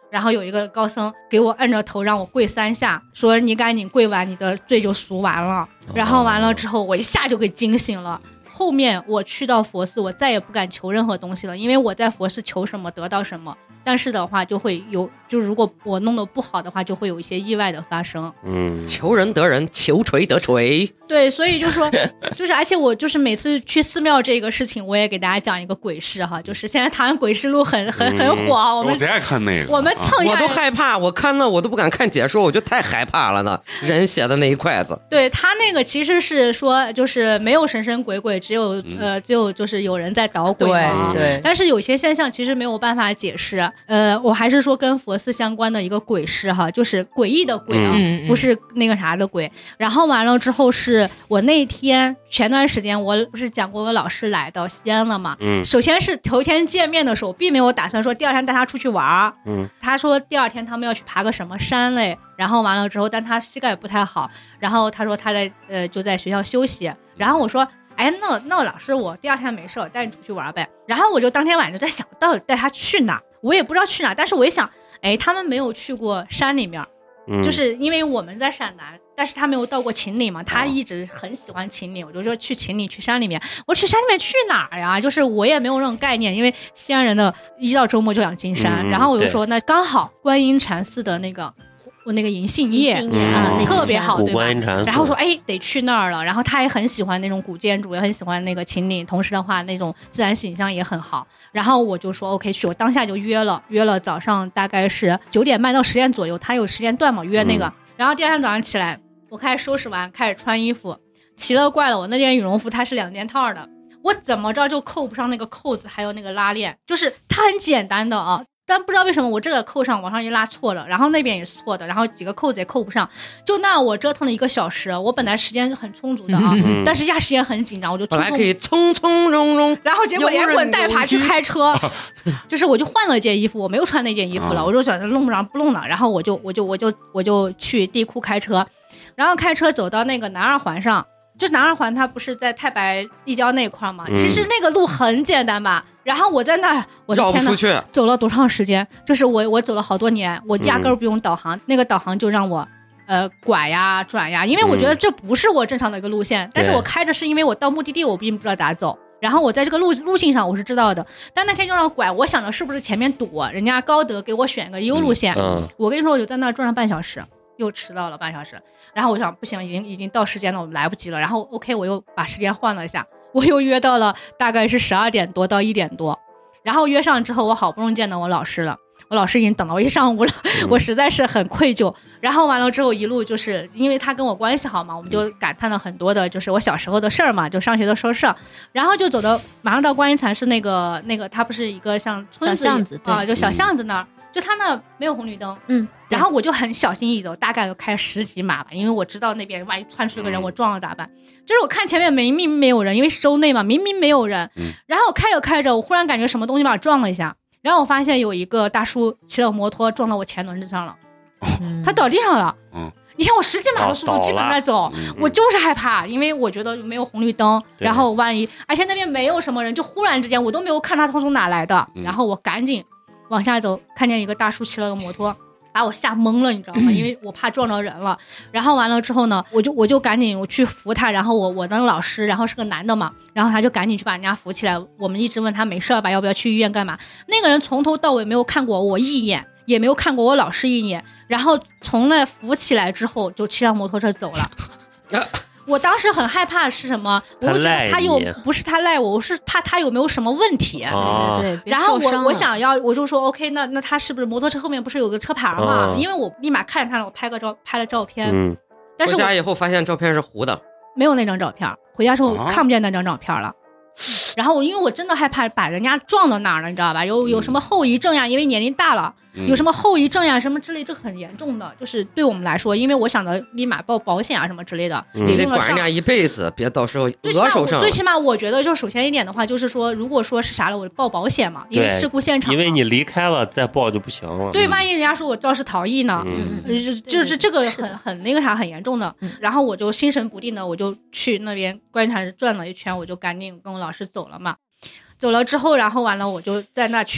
然后有一个高僧给我摁着头让我跪3下，说你赶紧跪完你的罪就赎完了。然后完了之后我一下就给惊醒了。后面我去到佛寺，我再也不敢求任何东西了，因为我在佛寺求什么得到什么，但是的话就会有，就如果我弄得不好的话，就会有一些意外的发生。 求人得人，求锤得锤。 对，所以就是说，就是而且我就是每次去寺庙这个事情，我也给大家讲一个鬼事哈，就是现在台湾鬼事录很火啊，我最爱看那个， 我们蹭下我都害怕，我看那我都不敢看解说，我就太害怕了呢。人写的那一筷子， 对他那个其实是说，就是没有神神鬼鬼，只有就是有人在捣鬼嘛。 对， 但是有些现象其实没有办法解释。我还是说跟佛寺相关的一个鬼事哈，就是诡异的鬼啊，不是那个啥的鬼。然后完了之后是我那天前段时间我不是讲过我老师来到西安了嘛，首先是头一天见面的时候，并没有打算说第二天带他出去玩，他说第二天他们要去爬个什么山嘞，然后完了之后，但他膝盖不太好，然后他说他在就在学校休息，然后我说哎，那老师我第二天没事，我带你出去玩呗。然后我就当天晚上就在想，到底带他去哪？我也不知道去哪，但是我一想，哎，他们没有去过山里面，就是因为我们在陕南，但是他没有到过秦岭嘛，他一直很喜欢秦岭，我就说去秦岭，去山里面。我说去山里面去哪儿呀？就是我也没有那种概念，因为西安人的一到周末就想进山，然后我就说那刚好观音禅寺的那个。我那个银杏叶特别好，对吧？然后说哎得去那儿了，然后他也很喜欢那种古建筑，也很喜欢那个秦岭，同时的话那种自然景象也很好。然后我就说 OK 去，我当下就约了早上大概是9点半到10点左右，他有时间段嘛约那个。然后第二天早上起来，我开始收拾完，开始穿衣服，奇了怪了，我那件羽绒服它是2件套的，我怎么着就扣不上那个扣子，还有那个拉链，就是它很简单的啊。但不知道为什么我这个扣上往上一拉错了，然后那边也是错的，然后几个扣子也扣不上，就那我折腾了1个小时。我本来时间很充足的啊，但是一下时间很紧张，我就本来可以从从容容， 然后结果连滚带爬去开车，就是我就换了件衣服，我没有穿那件衣服了，我就想着弄不上不弄了，然后我就去地库开车，然后开车走到那个南二环上。就是南二环，它不是在太白立交那一块吗？其实那个路很简单吧。然后我在那儿，我的天哪，走了多长时间？就是我走了好多年，我压根儿不用导航，那个导航就让我拐呀转呀，因为我觉得这不是我正常的一个路线。但是我开着是因为我到目的地我并不知道咋走，然后我在这个路径上我是知道的，但那天就让拐，我想着是不是前面堵，人家高德给我选个优路线。我跟你说，我就在那儿转了半小时。又迟到了半小时，然后我想不行，已经到时间了，我们来不及了。然后 OK， 我又把时间换了一下，我又约到了大概是12点多到1点多。然后约上之后，我好不容易见到我老师了，我老师已经等了我一上午了，我实在是很愧疚。然后完了之后一路就是因为他跟我关系好嘛，我们就感叹了很多的，就是我小时候的事儿嘛，就上学的时候事儿。然后就走到马上到观音禅寺那个，它不是一个像村子小巷子啊，就小巷子那儿。就他那没有红绿灯，然后我就很小心翼翼的，大概有开10几码吧，因为我知道那边万一窜出一个人，我撞了咋办？就是我看前面明明没有人，因为是周内嘛，明明没有人，然后我开着开着，我忽然感觉什么东西把我撞了一下，然后我发现有一个大叔骑了摩托撞到我前轮子上了，他倒地上了。你看我10几码的速度基本在走，我就是害怕，因为我觉得没有红绿灯，然后万一而且那边没有什么人，就忽然之间我都没有看他从哪来的，然后我赶紧往下走，看见一个大叔骑了个摩托，把我吓懵了，你知道吗？因为我怕撞着人了。然后完了之后呢，我就赶紧我去扶他，然后我的老师，然后是个男的嘛，然后他就赶紧去把人家扶起来。我们一直问他没事吧，要不要去医院干嘛？那个人从头到尾没有看过我一眼，也没有看过我老师一眼，然后从那扶起来之后就骑上摩托车走了。我当时很害怕是什么？我觉得他有不是他赖我，我是怕他有没有什么问题。 对， 然后我想要，我就说 OK， 那他是不是摩托车后面不是有个车牌嘛？因为我立马看着他了，我拍了照片。但是回家以后发现照片是糊的， 没有那张照片。回家之后看不见那张照片了。然后因为我真的害怕把人家撞到哪儿了，你知道吧？有什么后遗症呀？因为年龄大了，有什么后遗症呀什么之类，这很严重的。就是对我们来说，因为我想着立马报保险啊什么之类的， 你得管人家一辈子，别到时候额手上。 最起码我觉得，就首先一点的话，就是说，如果说是啥了，我报保险嘛，因为事故现场， 因为你离开了再报就不行了。 对，万一人家说我肇事逃逸呢，就是这个很那个啥，很严重的。然后我就心神不定的，我就去那边观察转了一圈，我就赶紧跟我老师走了嘛。走了之后，然后完了我就在那去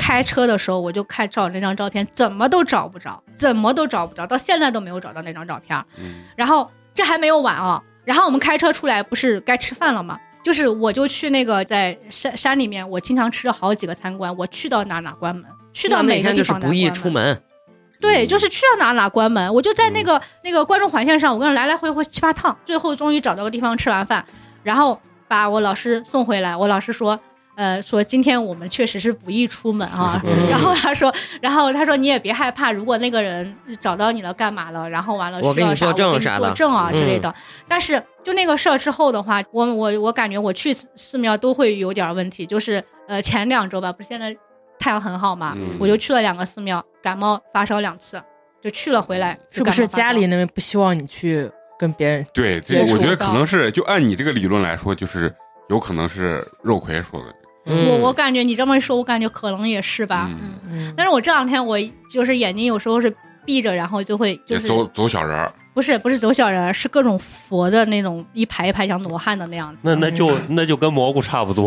开车的时候我就看照那张照片，怎么都找不着，到现在都没有找到那张照片。然后这还没有完啊，然后我们开车出来不是该吃饭了吗？就是我就去那个在山里面，我经常吃了好几个餐馆，我去到哪关门，去到每个地方不宜出门。 对，就是去到哪关门，我就在那个观众环线上，我跟人来来回回7、8趟，最后终于找到个地方吃完饭，然后把我老师送回来。我老师说今天我们确实是不宜出门啊。然后他说你也别害怕，如果那个人找到你了干嘛了，然后完了需要我给你作证啥的， 作证啊之类的。但是就那个事儿之后的话，我感觉我去寺庙都会有点问题，就是前2周吧，不是现在太阳很好嘛，我就去了2个寺庙，感冒发烧2次，就去了回来。 是不是家里那边不希望你去跟别人？ 对，这我觉得可能是，就按你这个理论来说，就是有可能是肉葵说的。 我感觉你这么一说，我感觉可能也是吧。但是我这2天我就是眼睛有时候是闭着，然后就会就是走小人儿。 不是走小人，是各种佛的那种一排一排像罗汉的那样子。 那就跟蘑菇差不多。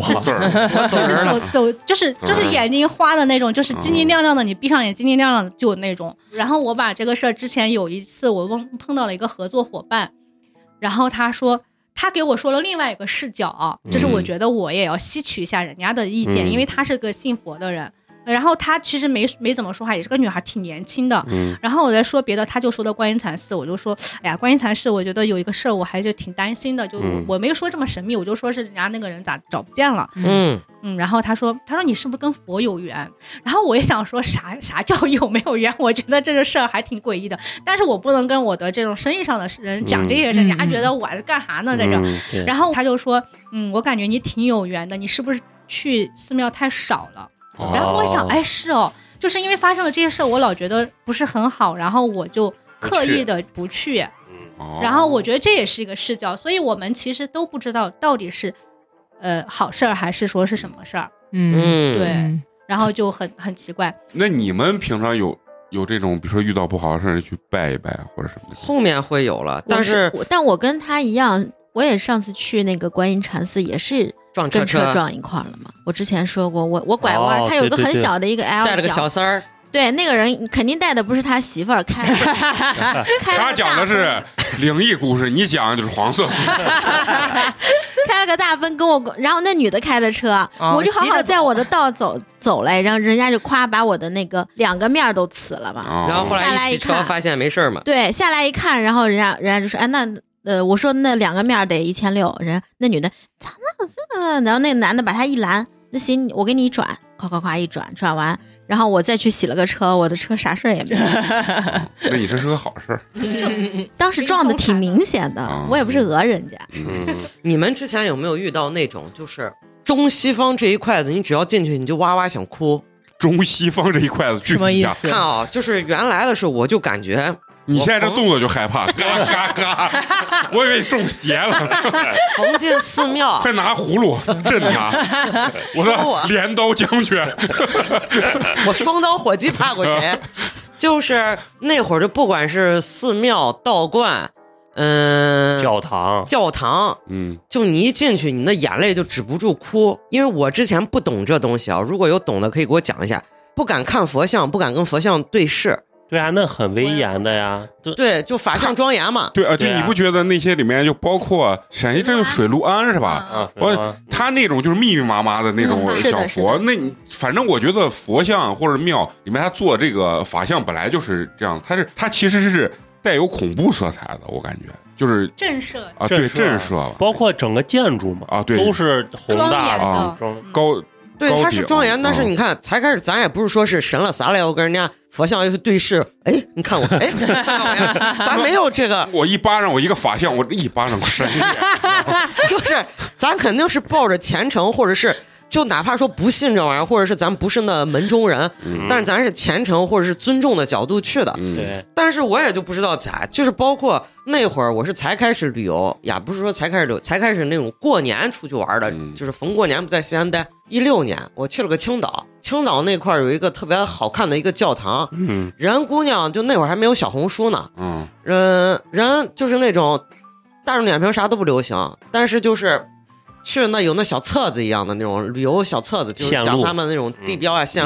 就是眼睛花的那种，就是晶晶亮亮的，你闭上眼晶晶亮亮的就有那种。然后我把这个事儿之前有一次我碰到了一个合作伙伴，然后他给我说了另外一个视角啊，就是我觉得我也要吸取一下人家的意见，因为他是个信佛的人。然后他其实没怎么说话，也是个女孩，挺年轻的。然后我在说别的，他就说到观音禅寺，我就说，哎呀，观音禅寺，我觉得有一个事儿，我还是挺担心的，就我没有说这么神秘，我就说是人家那个人咋找不见了。然后他说你是不是跟佛有缘？然后我也想说啥叫有没有缘？我觉得这个事儿还挺诡异的，但是我不能跟我的这种生意上的人讲这些事，人家觉得我是干啥呢在这？然后他就说，我感觉你挺有缘的，你是不是去寺庙太少了？然后我想，哎，是哦，就是因为发生了这些事，我老觉得不是很好，然后我就刻意的不去。然后我觉得这也是一个视角，所以我们其实都不知道到底是好事儿还是说是什么事儿。对，然后就很奇怪。 那你们平常有这种，比如说遇到不好的事儿去拜一拜或者什么的？ 后面会有了， 但我跟他一样，我也上次去那个观音禅寺也是。跟车撞一块了嘛？我之前说过，我拐弯，他有个很小的一个 L 角， 带了个小三儿。 对，那个人肯定带的不是他媳妇儿开的。 他讲的是灵异故事，你讲的就是黄色故事。 开了个大奔跟我，然后那女的开的车，我就急着在我的道走来，然后人家就夸把我的那个2个面都呲了嘛。 然后后来一洗车发现没事嘛。 对，下来一看，然后人家就说，哎那。我说那2个面得1600，人那女的咋那，然后那男的把他一拦，那行我给你转，咵一转完，然后我再去洗了个车，我的车啥事儿也没有。 那你这是个好事儿。 当时撞的挺明显的，我也不是讹人家。 你们之前有没有遇到那种就是中西方这一块子，你只要进去你就哇哇想哭？ 中西方这一块子什么意思？ 看啊，就是原来的时候我就感觉。 你现在这动作就害怕，嘎嘎嘎！我以为你中邪了。 逢进寺庙， 快拿葫芦震他！我说镰刀将军， 我双刀火鸡怕过谁？就是那会儿，就不管是寺庙、道观， 教堂， 就你一进去，你的眼泪就止不住哭。因为我之前不懂这东西啊，如果有懂的可以给我讲一下。不敢看佛像，不敢跟佛像对视。 对啊，那很威严的呀。 对，就法相庄严嘛。 对啊，对，你不觉得那些里面就包括陕西这就水陆庵是吧？他那种就是密密麻麻的那种小佛，那反正我觉得佛像或者庙里面他做这个法相本来就是这样，他其实是带有恐怖色彩的，我感觉就是震慑啊，对，震慑， 包括整个建筑嘛， 啊，对， 都是宏大的高。 对，它是庄严，但是你看，才开始，咱也不是说是神了啥了，要跟人家佛像去对视。哎，你看我，哎，咱没有这个。 我一巴掌，我一个法相，我一巴掌神脸。 就是咱肯定是抱着虔诚，或者是就哪怕说不信这玩意儿，或者是咱不是那门中人，但是咱是虔诚或者是尊重的角度去的。 对。 但是我也就不知道咋，就是包括那会儿我是才开始旅游，也不是说才开始旅游，才开始那种过年出去玩的，就是逢过年不在西安待。16年我去了个青岛，青岛那块有一个特别好看的一个教堂，人姑娘就那会儿还没有小红书呢，人就是那种大众点评啥都不流行，但是就是去那有那小册子一样的那种旅游小册子，就是讲他们那种地标啊线路，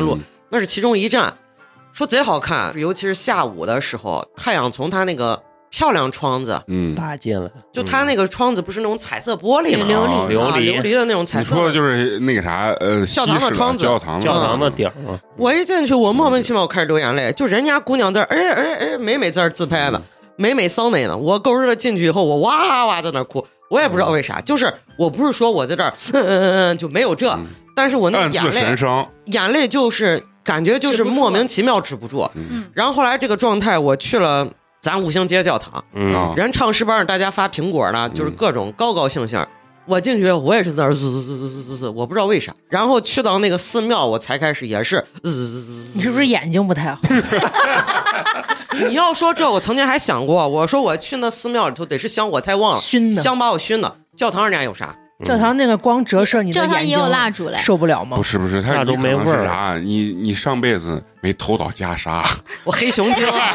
那是其中一站，说贼好看，尤其是下午的时候，太阳从它那个漂亮窗子， 打进来， 就它那个窗子不是那种彩色玻璃吗？ 琉璃的那种彩色。 你说的就是那个啥教堂的窗子， 教堂的顶。 我一进去，我莫名其妙开始流眼泪，就人家姑娘在美美在这自拍呢，美骚美呢，我勾着进去以后，我哇哇在那哭，我也不知道为啥，就是我不是说我在这儿就没有这，但是我那眼泪就是感觉就是莫名其妙止不住。然后后来这个状态，我去了咱五星街教堂，人唱诗班，大家发苹果呢，就是各种高高兴兴。我进去，我也是在那儿我不知道为啥。然后去到那个寺庙，我才开始也是你是不是眼睛不太好？ 你要说这，我曾经还想过，我说我去那寺庙里头得是香火太旺了，香把我熏的。教堂人家有啥？ 教堂那个光折射你的眼睛，教堂也有蜡烛嘞， 受不了吗？ 不是，它都没味儿啥？你上辈子没投到袈裟， 我黑熊精啊！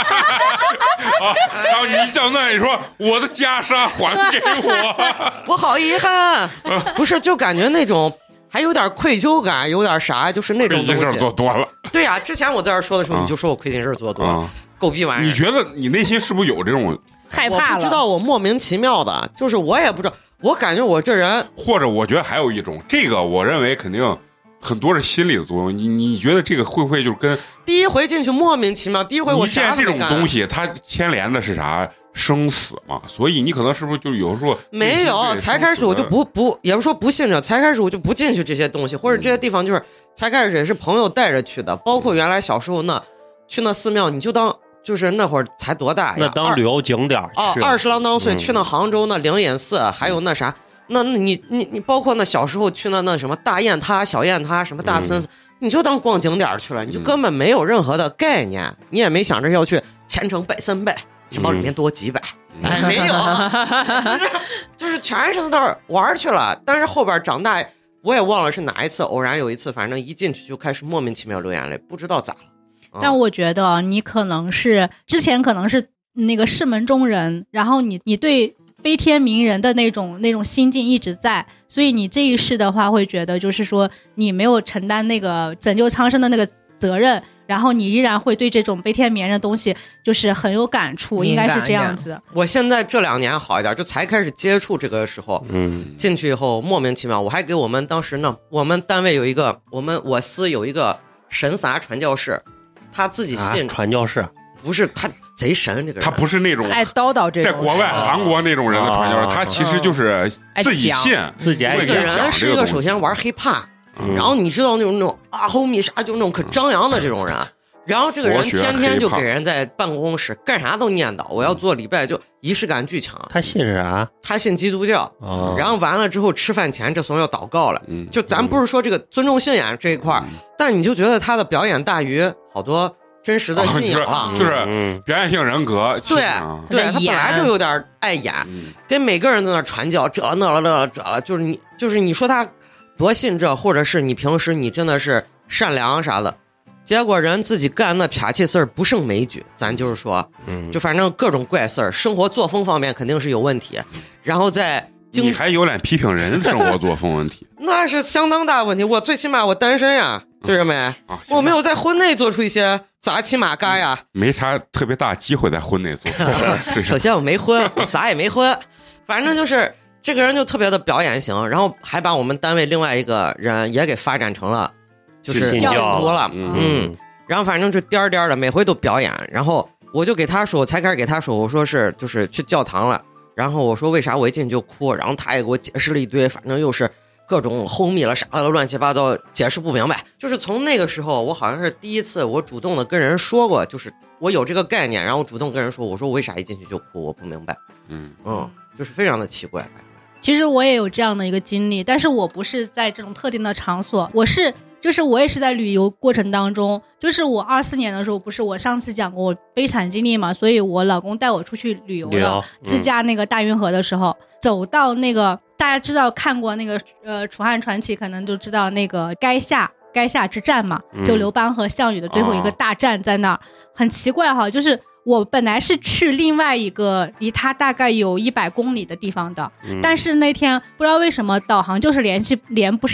然后你到那里说我的袈裟还给我， 我好遗憾。不是，就感觉那种还有点愧疚感，有点啥，就是那种东西。亏心事做多了。 对呀，之前我在这说的时候，你就说我亏心事做多了，狗逼玩意儿。 你觉得你内心是不是有这种害怕了？ 我不知道，我莫名其妙的，就是我也不知道。我感觉我这人， 或者我觉得还有一种，这个我认为肯定很多是心理的作用。你觉得这个会不会就是跟第一回进去莫名其妙，第一回我现在这种东西，它牵连的是啥？生死嘛，所以你可能是不是就有时候没有？才开始我就不，也不说不信着，才开始我就不进去这些东西，或者这些地方就是才开始也是朋友带着去的，包括原来小时候去那寺庙，你就当。就是那会儿才多大呀？ 那当旅游景点 20郎当岁去那杭州那灵隐寺，还有那啥，那你包括那小时候去那什么大雁塔、小雁塔，什么大慈寺，你就当逛景点去了，你就根本没有任何的概念，你也没想着要去虔诚拜3拜，钱包里面多几百，没有，就是全是在那儿玩去了。但是后边长大，我也忘了是哪一次，偶然有一次，反正一进去就开始莫名其妙流眼泪，不知道咋了。 但我觉得你可能是之前可能是那个世门中人，然后你对悲天悯人的那种心境一直在，所以你这一世的话会觉得就是说你没有承担那个拯救苍生的那个责任，然后你依然会对这种悲天悯人的东西就是很有感触，应该是这样子。 我现在这2年好一点，就才开始接触这个时候，进去以后莫名其妙，我还给我们当时呢，我们单位有一个我司有一个神撒传教士。他自己信传教士， 不是他贼神，这个人他不是那种爱叨叨这种， 在国外韩国那种人的传教士，他其实就是自己信， 自己爱讲。这个人是一个首先玩hiphop，然后你知道那种啊homie啥，就那种可张扬的这种人。然后这个人天天就给人在办公室干啥都念叨，我要做礼拜，就仪式感巨强。 他信啥？ 他信基督教。然后完了之后吃饭前这怂要祷告了。就咱不是说这个尊重信仰这一块，但你就觉得他的表演大于好多真实的信仰了， 就是表演性人格。 对，他本来就有点爱演，跟每个人在那传教，这那了，就是你说他多信这，或者是你平时你真的是善良啥的。结果人自己干那撇气事儿不胜枚举，咱就是说，就反正各种怪事儿，生活作风方面肯定是有问题，然后在你还有脸批评人生活作风问题？ 那是相当大问题。我最起码我单身呀，对着没？我没有在婚内做出一些杂七马嘎呀， 没啥特别大机会在婚内做。 首先我没婚，我啥也没婚，反正就是这个人就特别的表演型，然后还把我们单位另外一个人也给发展成了。就是信徒了，然后反正就颠颠的，每回都表演。然后我就给他说，我才开始给他说，我说是就是去教堂了。然后我说为啥我一进去就哭，然后他也给我解释了一堆，反正又是各种homie了啥的乱七八糟，解释不明白。就是从那个时候，我好像是第一次我主动的跟人说过，就是我有这个概念，然后我主动跟人说，我说我为啥一进去就哭，我不明白。就是非常的奇怪。 其实我也有这样的一个经历，但是我不是在这种特定的场所，我也是在旅游过程当中，就是我24年的时候，不是我上次讲过我悲惨经历嘛，所以我老公带我出去旅游了，自驾那个大运河的时候，走到那个大家知道看过那个楚汉传奇，可能就知道那个垓下之战嘛，就刘邦和项羽的最后一个大战在那儿，很奇怪哈，就是我本来是去另外一个离他大概有100公里的地方的，但是那天不知道为什么导航就是连不上。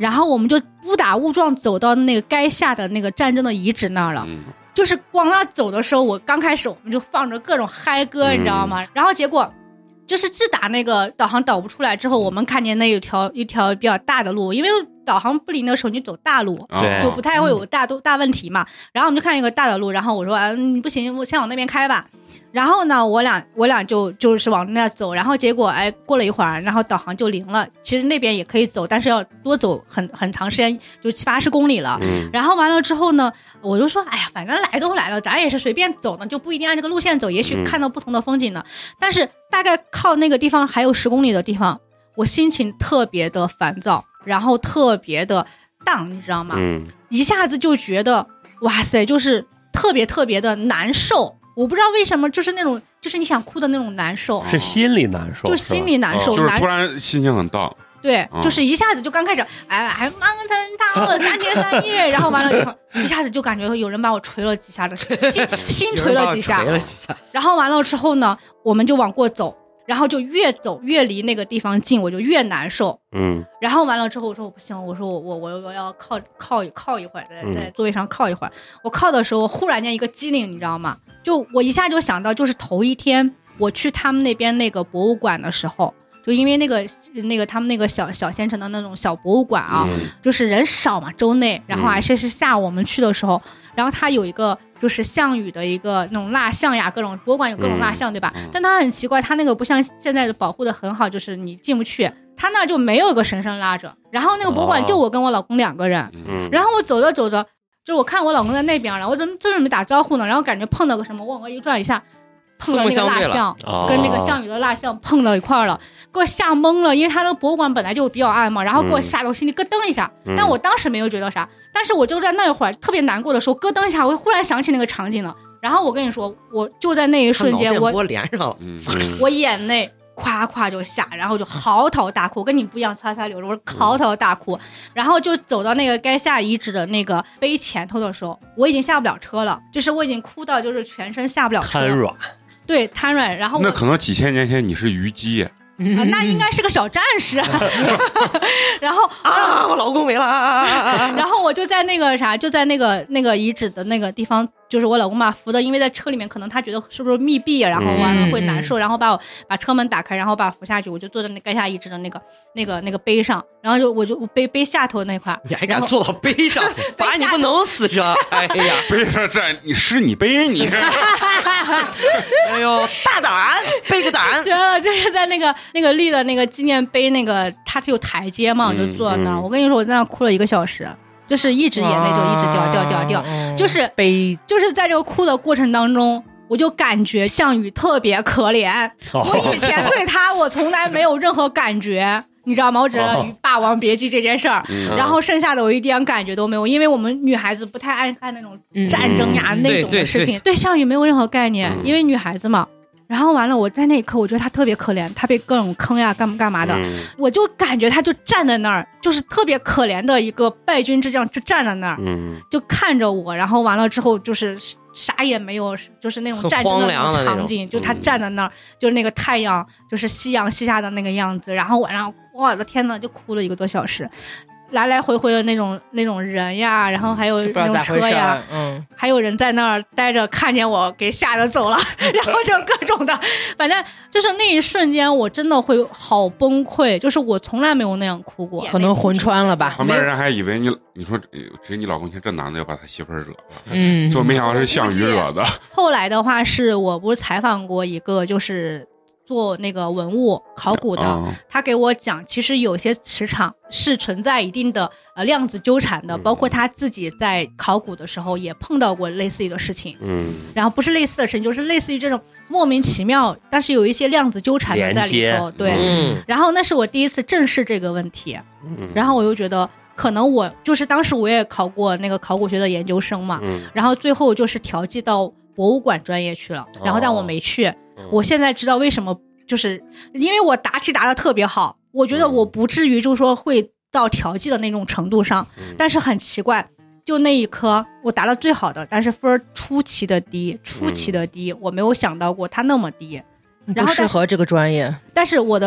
然后我们就误打误撞走到那个该下的那个战争的遗址那儿了。就是往那走的时候，我刚开始我们就放着各种嗨歌，你知道吗？然后结果就是自打那个导航导不出来之后，我们看见那一条比较大的路，因为导航不灵的时候你走大路，就不太会有大问题嘛。然后我们就看一个大的路，然后我说不行，我先往那边开吧。然后呢，我俩就是往那走，然后结果过了一会儿，然后导航就灵了。其实那边也可以走，但是要多走很长时间，就70-80公里了。然后完了之后呢，我就说，哎呀，反正来都来了，咱也是随便走呢，就不一定按这个路线走，也许看到不同的风景呢。但是大概靠那个地方还有10公里的地方，我心情特别的烦躁，然后特别的荡，你知道吗？一下子就觉得哇塞，就是特别特别的难受。我不知道为什么，就是那种，就是你想哭的那种难受， 是心里难受， 就心里难受， 就是突然心情很荡。 对，就是一下子就刚开始，还忙腾腾3天3夜，然后完了之后，一下子就感觉有人把我捶了几下的心捶了几下，然后完了之后呢，我们就往过走。然后就越走越离那个地方近，我就越难受。然后完了之后，我说我不行，我说我要靠一会儿，在座位上靠一会儿。我靠的时候，忽然间一个机灵，你知道吗？就我一下就想到，就是头一天我去他们那边那个博物馆的时候，就因为那个他们那个小县城的那种小博物馆啊，就是人少嘛，周内，然后还是下午我们去的时候，然后它有一个就是项羽的一个那种蜡像呀，各种博物馆有各种蜡像，对吧？但它很奇怪，它那个不像现在的保护的很好，就是你进不去，它那就没有个绳拉着。然后那个博物馆就我跟我老公2个人，然后我走着走着，就是我看我老公在那边了，我怎么这没打招呼呢？然后感觉碰到个什么，往我一转一下，碰到那个蜡像，跟那个项羽的蜡像碰到一块了，给我吓懵了，因为他那个博物馆本来就比较暗嘛，然后给我吓得我心里咯噔一下，但我当时没有觉得啥，但是我就在那会儿特别难过的时候，咯噔一下，我忽然想起那个场景了。然后我跟你说，我就在那一瞬间， 我连上了， 我眼泪夸夸就下，然后就嚎啕大哭，跟你不一样，擦擦流着，我嚎啕大哭。然后就走到那个该下遗址的那个碑前头的时候，我已经下不了车了，就是我已经哭到就是全身下不了车， 瘫软。 对，瘫软。然后那可能几千年前你是虞姬。 那应该是个小战士。然后我老公没了。 然后我就在那个啥，就在那个遗址的那个地方，就是我老公把扶的，因为在车里面可能他觉得是不是密闭，然后完了会难受，然后把车门打开，然后把我扶下去，我就坐在那该下遗址的那个碑上，然后我就碑下头那块。 你还敢坐到碑上？把你不弄死这！哎呀， 碑上站你是你碑你。 哎呦，大胆背个胆！ 就是在那个立的那个纪念碑那个，它是有台阶嘛，我就坐在那儿。我跟你说，我在那哭了1个小时，就是一直眼泪就一直掉，就是在这个哭的过程当中，我就感觉项羽特别可怜。我以前对他我从来没有任何感觉。你知道吗？我只知道《霸王别姬》这件事儿，然后剩下的我一点感觉都没有，因为我们女孩子不太爱看那种战争呀那种的事情，对项羽没有任何概念，因为女孩子嘛。然后完了，我在那一刻我觉得他特别可怜，他被各种坑呀干嘛的，我就感觉他就站在那儿，就是特别可怜的一个败军之将，就站在那儿，就看着我。然后完了之后就是啥也没有，就是那种战争的那种场景，就他站在那儿，就是那个太阳就是夕阳西下的那个样子。然后晚上我的天呐，就哭了1个多小时。来来回回的那种人呀，然后还有那种车呀，还有人在那儿待着，看见我给吓得走了，然后就各种的，反正就是那一瞬间我真的会好崩溃，就是我从来没有那样哭过， 可能魂穿了吧。 旁边人还以为你说只是你老公这男的要把他媳妇儿惹了，就没想到是项羽惹的。 后来的话是我不是采访过一个就是做那个文物考古的，他给我讲，其实有些磁场是存在一定的量子纠缠的，包括他自己在考古的时候也碰到过类似于的事情，然后不是类似的事情，就是类似于这种莫名其妙，但是有一些量子纠缠的在里头，对，然后那是我第一次正视这个问题，然后我又觉得可能我就是当时我也考过那个考古学的研究生嘛，然后最后就是调剂到博物馆专业去了，然后但我没去。我现在知道为什么，就是因为我答题答得特别好，我觉得我不至于就是说会到调剂的那种程度上，但是很奇怪，就那一科我答得最好的，但是分出奇的低，我没有想到过它那么低，然后不适合这个专业。 但是我的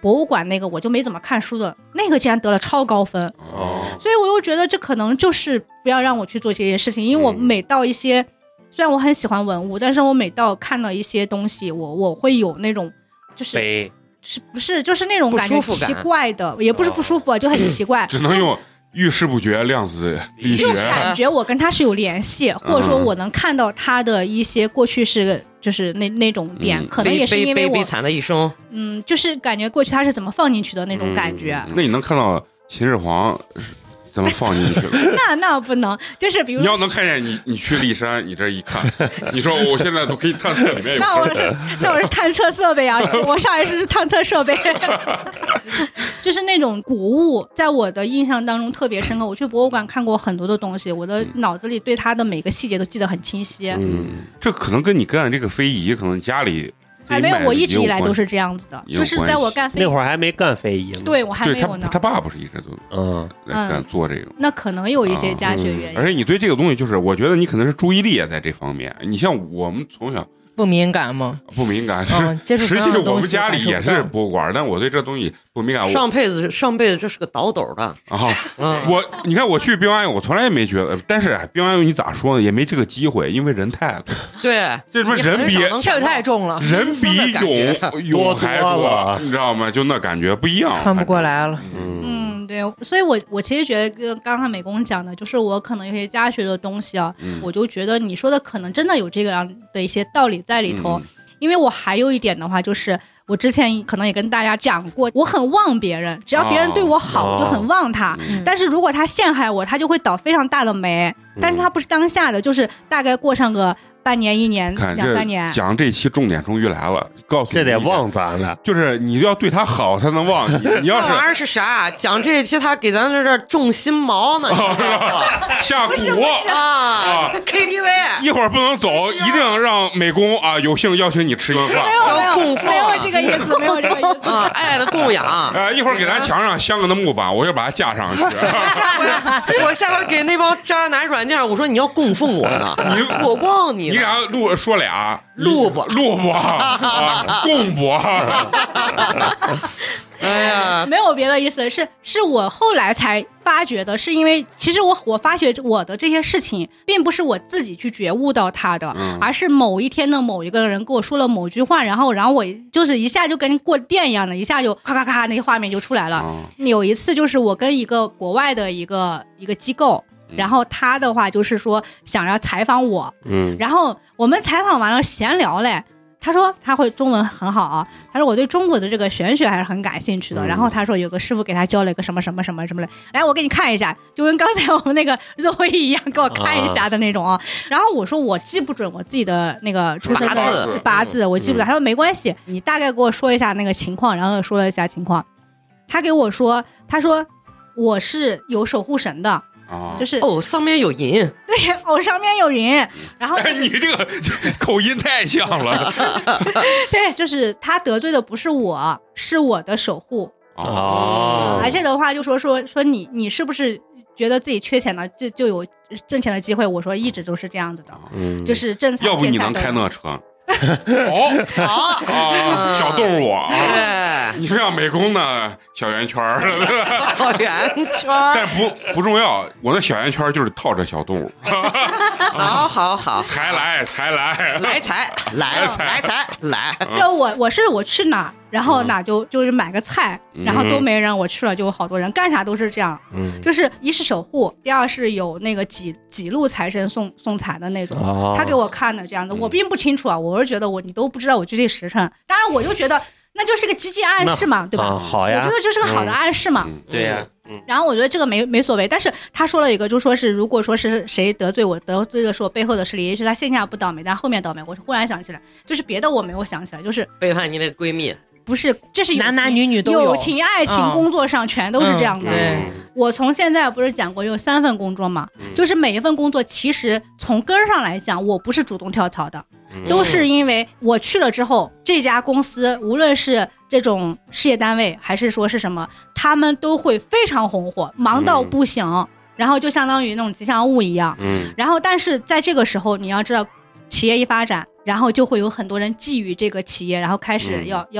博物馆那个我就没怎么看书的那个竟然得了超高分，所以我又觉得这可能就是不要让我去做这些事情，因为我每到一些虽然我很喜欢文物，但是我每到看到一些东西，我会有那种就是不是就是那种感觉奇怪的，也不是不舒服，就很奇怪， 只能用遇事不决量子力学， 就感觉我跟他是有联系，或者说我能看到他的一些过去是就是那种点，可能也是因为我悲惨的一生， 就是感觉过去他是怎么放进去的那种感觉。 那你能看到秦始皇怎么放进去了？ 那不能，就是比如你要能看见你去骊山，你这一看，你说我现在都可以探测里面有那我是探测设备啊，我上一次是探测设备。就是那种古物在我的印象当中特别深刻，我去博物馆看过很多的东西，我的脑子里对它的每个细节都记得很清晰。 这可能跟你干这个非遗，可能家里没有，我一直以来都是这样子的，就是在我干非遗那会儿还没干非遗呢， 对我还没有呢。 他爸不是一直都干做这个， 那可能有一些家学原因。 而且你对这个东西，就是我觉得你可能是注意力也在这方面。你像我们从小不敏感吗？ 不敏感，实际我们家里也是博物馆，但我对这东西不敏感。 上辈子这是个倒斗的啊！你看我去兵马俑，我从来也没觉得，但是兵马俑你咋说呢？也没这个机会，因为人太多。 对， 这什么人比气儿太重了， 人比俑还多，你知道吗？就那感觉不一样， 穿不过来了。 对，所以我其实觉得跟刚刚美工讲的，就是我可能有些家学的东西啊，我就觉得你说的可能真的有这个样的一些道理在里头。因为我还有一点的话，就是我之前可能也跟大家讲过，我很忘别人，只要别人对我好，我就很忘他。但是如果他陷害我，他就会倒非常大的霉。但是他不是当下的，就是大概过上个半年、1年、2、3年。 讲这期重点终于来了，告诉你这得忘咱了， 就是你要对他好才能忘你。你要是这玩意儿是啥？讲这一期他给咱这种新毛呢， 下蛊啊 KTV 一会儿不能走，一定让美工啊有幸邀请你吃一顿饭。 没有这个意思，没有这个意思啊，爱的供养。 一会儿给咱墙上镶个那木板，我就把它架上去。 我下回给那帮渣男软件，我说你要供奉我呢，我忘你了。 你俩说俩录不供不？ 哎呀， 没有别的意思，是我后来才发觉的，是因为其实我发觉我的这些事情，并不是我自己去觉悟到它的，而是某一天的某一个人跟我说了某句话，然后我就是一下就跟过电一样的，一下就咔咔咔那些画面就出来了。有一次就是我跟一个国外的一个机构。然后他的话就是说想要采访我，然后我们采访完了闲聊嘞，他说他会中文很好啊，他说我对中国的这个玄学还是很感兴趣的，然后他说有个师傅给他教了一个什么什么什么什么的，来我给你看一下，就跟刚才我们那个肉会一样，给我看一下的那种啊。然后我说我记不准我自己的那个出生的八字，我记不准。他说没关系，你大概给我说一下那个情况，然后说了一下情况，他给我说，他说我是有守护神的。就是上面有银， 对，上面有银，然后你这个口音太像了。 对，就是他得罪的不是我，是我的守护。而且的话就说你是不是觉得自己缺钱了就有挣钱的机会？我说一直都是这样子的，就是正常。 要不你能开那车？小动物啊，你像美工的小圆圈小圆圈， 但不重要。我那小圆圈就是套着小动物。 好， 才来， 就我去哪，然后哪就是买个菜，然后都没人，我去了就有好多人，干啥都是这样。就是一是守护，第二是有那个几路财神送财的那种。他给我看的这样的，我并不清楚啊，我是觉得你都不知道我具体时辰，当然我就觉得那就是个积极暗示嘛，对吧？ 好呀， 我觉得这是个好的暗示嘛。 对呀。 然后我觉得这个没所谓，但是他说了一个，就说是如果说是谁得罪的是我背后的势力，也许他线下不倒霉，但后面倒霉。我忽然想起来，就是别的我没有想起来，就是背叛你的闺蜜。 不是，这是男女都有， 友情、爱情、工作上全都是这样的。我从现在不是讲过有3份工作嘛，就是每一份工作其实从根儿上来讲，我不是主动跳槽的，都是因为我去了之后，这家公司无论是这种事业单位还是说是什么，他们都会非常红火，忙到不行，然后就相当于那种吉祥物一样。然后但是在这个时候，你要知道，企业一发展，然后就会有很多人觊觎这个企业，然后开始要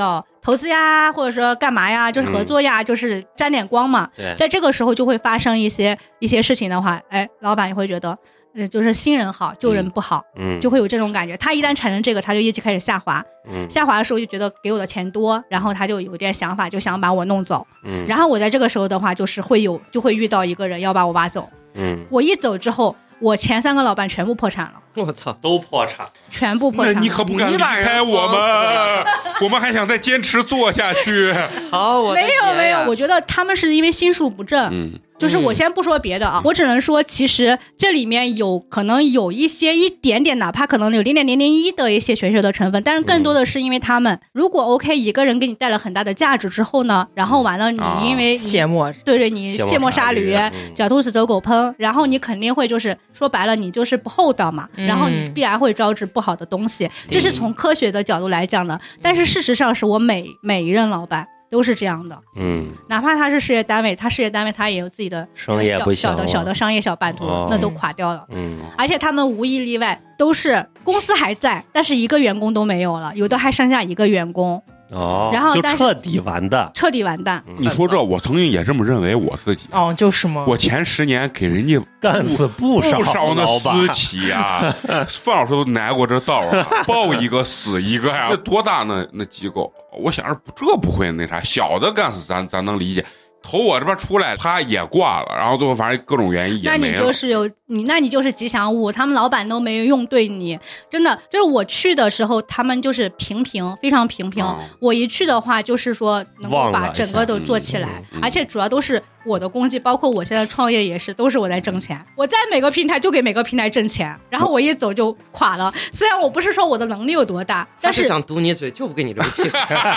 投资呀，或者说干嘛呀，就是合作呀，就是沾点光嘛。在这个时候就会发生一些事情的话，哎，老板也会觉得。就是新人好，旧人不好，就会有这种感觉。他一旦产生这个，他就业绩开始下滑，下滑的时候就觉得给我的钱多，然后他就有点想法，就想把我弄走。然后我在这个时候的话，就会遇到一个人要把我挖走。我一走之后，我前3个老板全部破产了。 我操， 都破产， 全部破产。 那你可不敢离开我们，我们还想再坚持做下去。 好， 没有，我觉得他们是因为心术不正。就是我先不说别的啊，我只能说，其实这里面可能有一点点，哪怕可能有0.001的一些玄学的成分，但是更多的是因为他们如果 OK 一个人给你带了很大的价值之后呢，然后完了你因为卸磨， 对你卸磨杀驴，狡兔死走狗烹，然后你肯定会就是说白了你就是不厚道嘛，然后你必然会招致不好的东西，这是从科学的角度来讲的。但是事实上是我每一任老板都是这样的，哪怕他是事业单位，他也有自己的小的商业小版图，那都垮掉了。而且他们无一例外都是公司还在，但是一个员工都没有了，有的还剩下一个员工。然后就彻底完蛋。 你说这，我曾经也这么认为我自己。 就是吗？ 我前10年给人家干死不少那私企啊，范老师都挨过这道啊，报一个死一个呀，这多大那机构？我想着这不会那啥，小的干死咱能理解。头我这边出来，他也挂了，然后最后反正各种原因也没了。 那你就是吉祥物，他们老板都没有用对你，真的就是我去的时候，他们就是非常平平。我一去的话，就是说能够把整个都做起来，而且主要都是我的功绩，包括我现在创业也是，都是我在挣钱。我在每个平台就给每个平台挣钱，然后我一走就垮了。虽然我不是说我的能力有多大，但是想堵你嘴就不给你留气。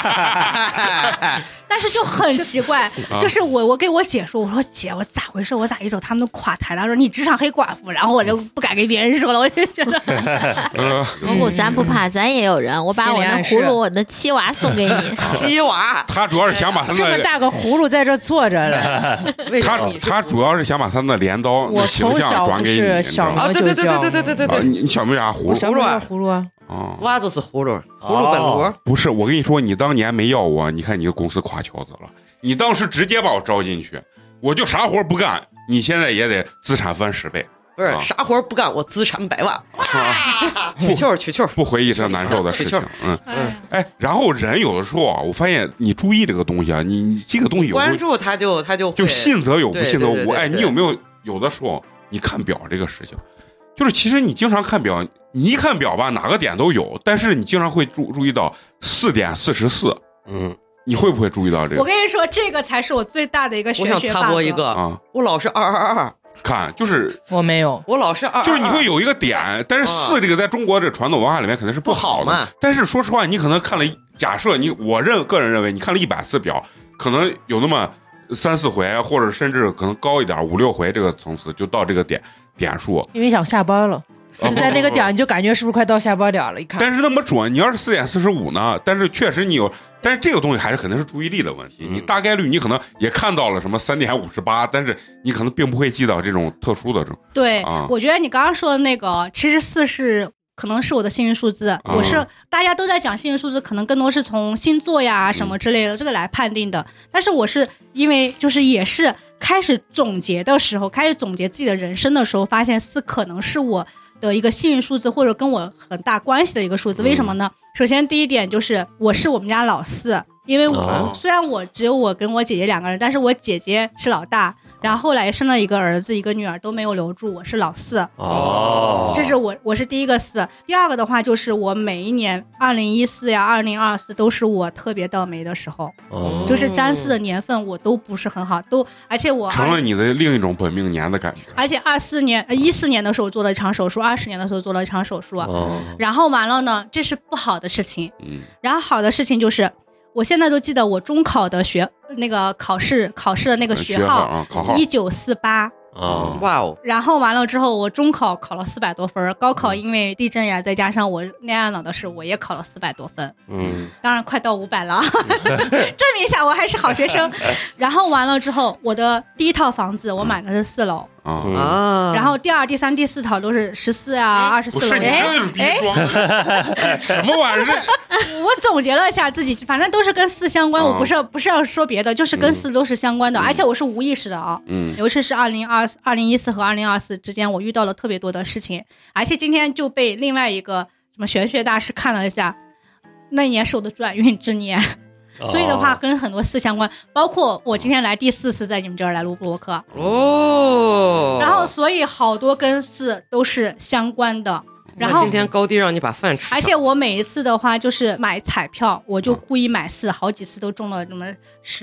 但是就很奇怪，就是我给我姐说，我说姐，我咋回事？我咋一走他们都垮台了？说你职场黑寡妇，然后我就不敢给别人说了。我就觉得， 蘑菇咱不怕，咱也有人。我把我那葫芦，我的七娃送给你。 七娃， 他主要是想把他这么大个葫芦在这坐着了。 他主要是想把他那镰刀那形象转给你。 我从小是小名就叫。 对。 你小名啥葫芦？ 葫芦。 娃子是葫芦本螺。 不是，我跟你说，你当年没要我，你看你的公司垮翘子了。你当时直接把我招进去，我就啥活不干，你现在也得资产翻10倍。 不是啥活不干，我资产100万。取球， 不回忆这难受的事情。然后人有的时候啊，我发现你注意这个东西啊，你这个东西有关注他就信则有，不信则无。你有没有的时候你看表这个事情，就是其实你经常看表，你一看表吧，哪个点都有，但是你经常会注意到4点44。你会不会注意到这个？ 我跟你说，这个才是我最大的一个玄学 bug。 我想插播一个我老是222。 看，就是我没有， 我老是222。 就是你会有一个点，但是4这个在中国这传统文化里面肯定是不好的嘛。但是说实话，你可能看了，假设个人认为你看了100次表，可能有那么3、4回，或者甚至可能高一点5、6回这个层次就到这个点数。 因为想下班了。就在那个点，你就感觉是不是快到下班点了？一看， 但是那么准，你要是4点45呢？但是确实你有，但是这个东西还是肯定是注意力的问题。你大概率你可能也看到了什么3点58，但是你可能并不会记到这种特殊的这种。 对，我觉得你刚刚说的那个，其实4可能是我的幸运数字。我是大家都在讲幸运数字，可能更多是从星座呀什么之类的这个来判定的。但是我是因为就是也是开始总结的时候，开始总结自己的人生的时候，发现4可能是我的一个幸运数字，或者跟我很大关系的一个数字。为什么呢？首先第一点就是我是我们家老4，因为虽然我只有我跟我姐姐2个人，但是我姐姐是老大，然后后来生了一个儿子一个女儿都没有留住，我是老4。这是我是第一个4。第二个的话就是我每一年2014呀2024都是我特别倒霉的时候。就是占4的年份我都不是很好，而且我成了你的另一种本命年的感觉。 而且14年的时候做了一场手术，20年的时候做了一场手术。然后完了呢，这是不好的事情。然后好的事情就是我现在都记得我中考的那个考试的那个学号1948。 哇哦！ 然后完了之后，我中考考了400多分，高考因为地震呀，再加上我恋爱脑的事，我也考了400多分。当然快到500了，证明一下我还是好学生。然后完了之后，我的第一套房子我买的是4楼， 啊。 然后第2、第3、第4套都是14啊、24 是你这就是逼装什么玩意儿？ 我总结了一下自己，反正都是跟4相关。我不是要说别的，就是跟4都是相关的，而且我是无意识的啊。尤其是2014和2024之间，我遇到了特别多的事情，而且今天就被另外一个什么玄学大师看了一下，那一年是我的转运之年。所以的话跟很多4相关，包括我今天来第4次在你们这儿来录播客然后所以好多跟4都是相关的。然后今天高低让你把饭吃上， 而且我每一次的话就是买彩票，我就故意买4，好几次都中了什么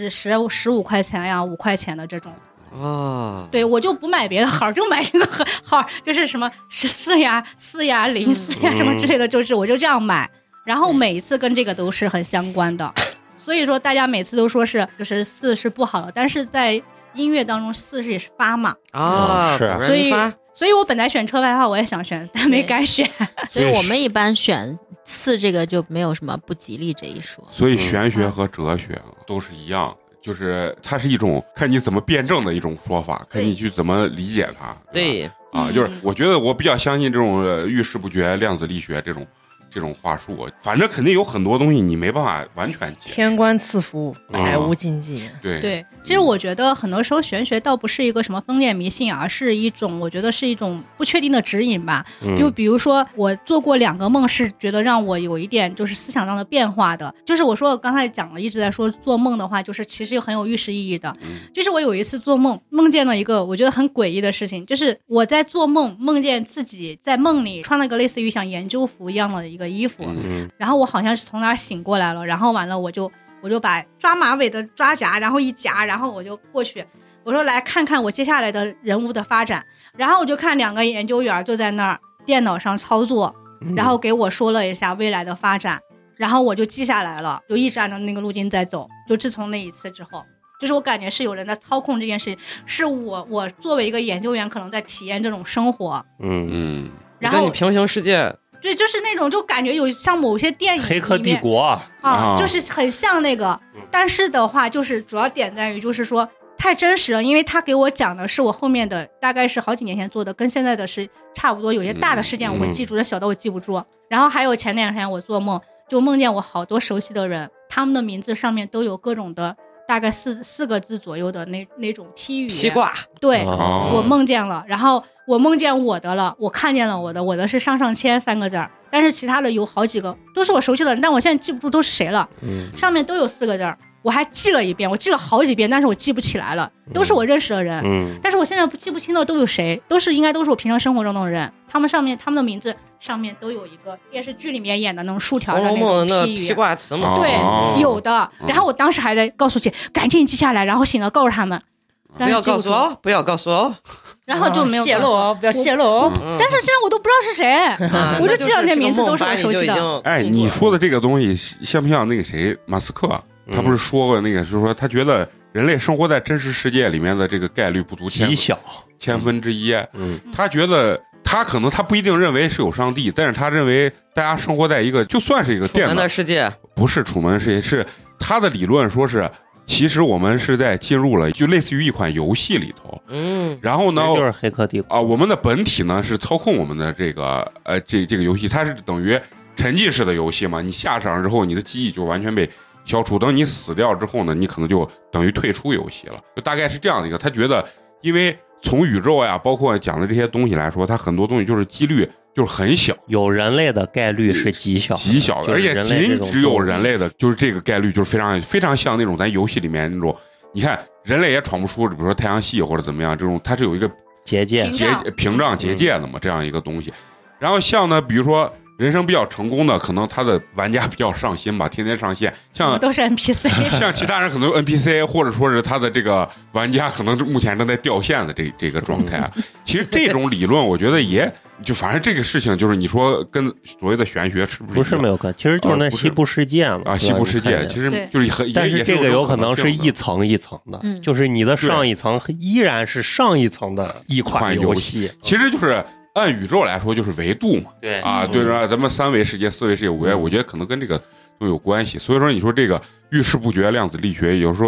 15块钱呀、5块钱的这种。对，我就不买别的号，就买这个号，就是什么14呀、4呀、04呀什么之类的，就是我就这样买，然后每一次跟这个都是很相关的。所以说大家每次都说是就是4是不好的，但是在音乐当中4也是发嘛是所以我本来选车牌的话我也想选，但没敢选。 所以我们一般选4这个就没有什么不吉利这一说。 所以玄学和哲学都是一样，就是它是一种看你怎么辩证的一种说法，看你去怎么理解它。 对啊，就是我觉得我比较相信这种遇事不决、量子力学这种话术，反正肯定有很多东西你没办法完全解。 天官赐福，百无禁忌。 对，其实我觉得很多时候玄学倒不是一个什么封建迷信，而是一种我觉得是一种不确定的指引吧。就比如说我做过2个梦，是觉得让我有一点就是思想上的变化的。就是我说我刚才讲了，一直在说做梦的话，就是其实很有预示意义的。就是我有一次做梦，梦见了一个我觉得很诡异的事情，就是我在做梦，梦见自己在梦里穿了个类似于像研究服一样的一个衣服，然后我好像是从哪儿醒过来了，然后完了我就把抓马尾的抓夹然后一夹，然后我就过去，我说来看看我接下来的人物的发展，然后我就看2个研究员就在那儿电脑上操作，然后给我说了一下未来的发展，然后我就记下来了，就一直按照那个路径在走。就自从那一次之后，就是我感觉是有人在操控这件事情，是我作为一个研究员可能在体验这种生活。然后跟你平行世界， 对，就是那种就感觉有像某些电影黑客帝国就是很像那个，但是的话就是主要点在于就是说太真实了，因为他给我讲的是我后面的大概是好几年前做的，跟现在的是差不多，有些大的事件我会记住，小的我记不住。然后还有前2天我做梦，就梦见我好多熟悉的人，他们的名字上面都有各种的大概4个字左右的那种批语披挂。 对，我梦见了，然后我梦见我的了，我看见了我的是上签3个字，但是其他的有好几个都是我熟悉的人，但我现在记不住都是谁了。上面都有4个字，我还记了一遍，我记了好几遍，但是我记不起来了，都是我认识的人。但是我现在记不清了都有谁，应该都是我平常生活中的人，他们的名字上面都有一个电视剧里面演的那种竖条的那种批语， 披挂词嘛。 对，有的。然后我当时还在告诉姐赶紧记下来，然后醒了告诉他们， 不要告诉我，不要告诉我。 然后就没有泄露哦，不要泄露哦。 但是现在我都不知道是谁，我就记得那名字都是我熟悉的。 哎，你说的这个东西像不像那个谁马斯克？他不是说过那个，就是说他觉得人类生活在真实世界里面的这个概率不足极小千分之一。他觉得他可能他不一定认为是有上帝，但是他认为大家生活在一个就算是一个电脑的世界， 不是楚门世界，是他的理论说是。其实我们是在进入了就类似于一款游戏里头，然后呢就是黑客帝国我们的本体呢是操控我们的这个这个游戏，它是等于沉浸式的游戏嘛，你下场之后你的记忆就完全被消除，等你死掉之后呢，你可能就等于退出游戏了，就大概是这样的一个。他觉得，因为从宇宙呀，包括讲的这些东西来说，它很多东西就是几率。就是很小， 有人类的概率是极小的，而且仅只有人类的，就是这个概率就是非常非常像那种咱游戏里面那种，你看人类也闯不出，比如说太阳系或者怎么样，这种它是有一个结界、 屏障、结界的嘛，这样一个东西。然后像呢，比如说人生比较成功的，可能他的玩家比较上心吧，天天上线，像都是 NPC， 像其他人可能 NPC， 或者说是他的这个玩家可能目前正在掉线的这个状态。其实这种理论，我觉得也。就反正这个事情，就是你说跟所谓的玄学是不是没有关系？其实就是那西部世界嘛西部世界其实就是很， 但是这个有可能是一层一层的，就是你的上一层依然是上一层的一款游戏， 其实就是按宇宙来说就是维度嘛， 对对吧？咱们3维世界、4维世界、5维，我觉得可能跟这个都有关系。所以说，你说这个遇事不决、量子力学，有时候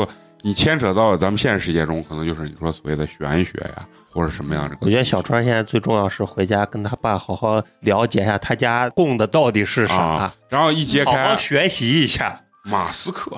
你牵扯到咱们现实世界中，可能就是你说所谓的玄学呀，或者什么样的。 我觉得小川现在最重要是回家跟他爸好好了解一下他家供的到底是啥， 然后一揭开， 好好学习一下。 马斯克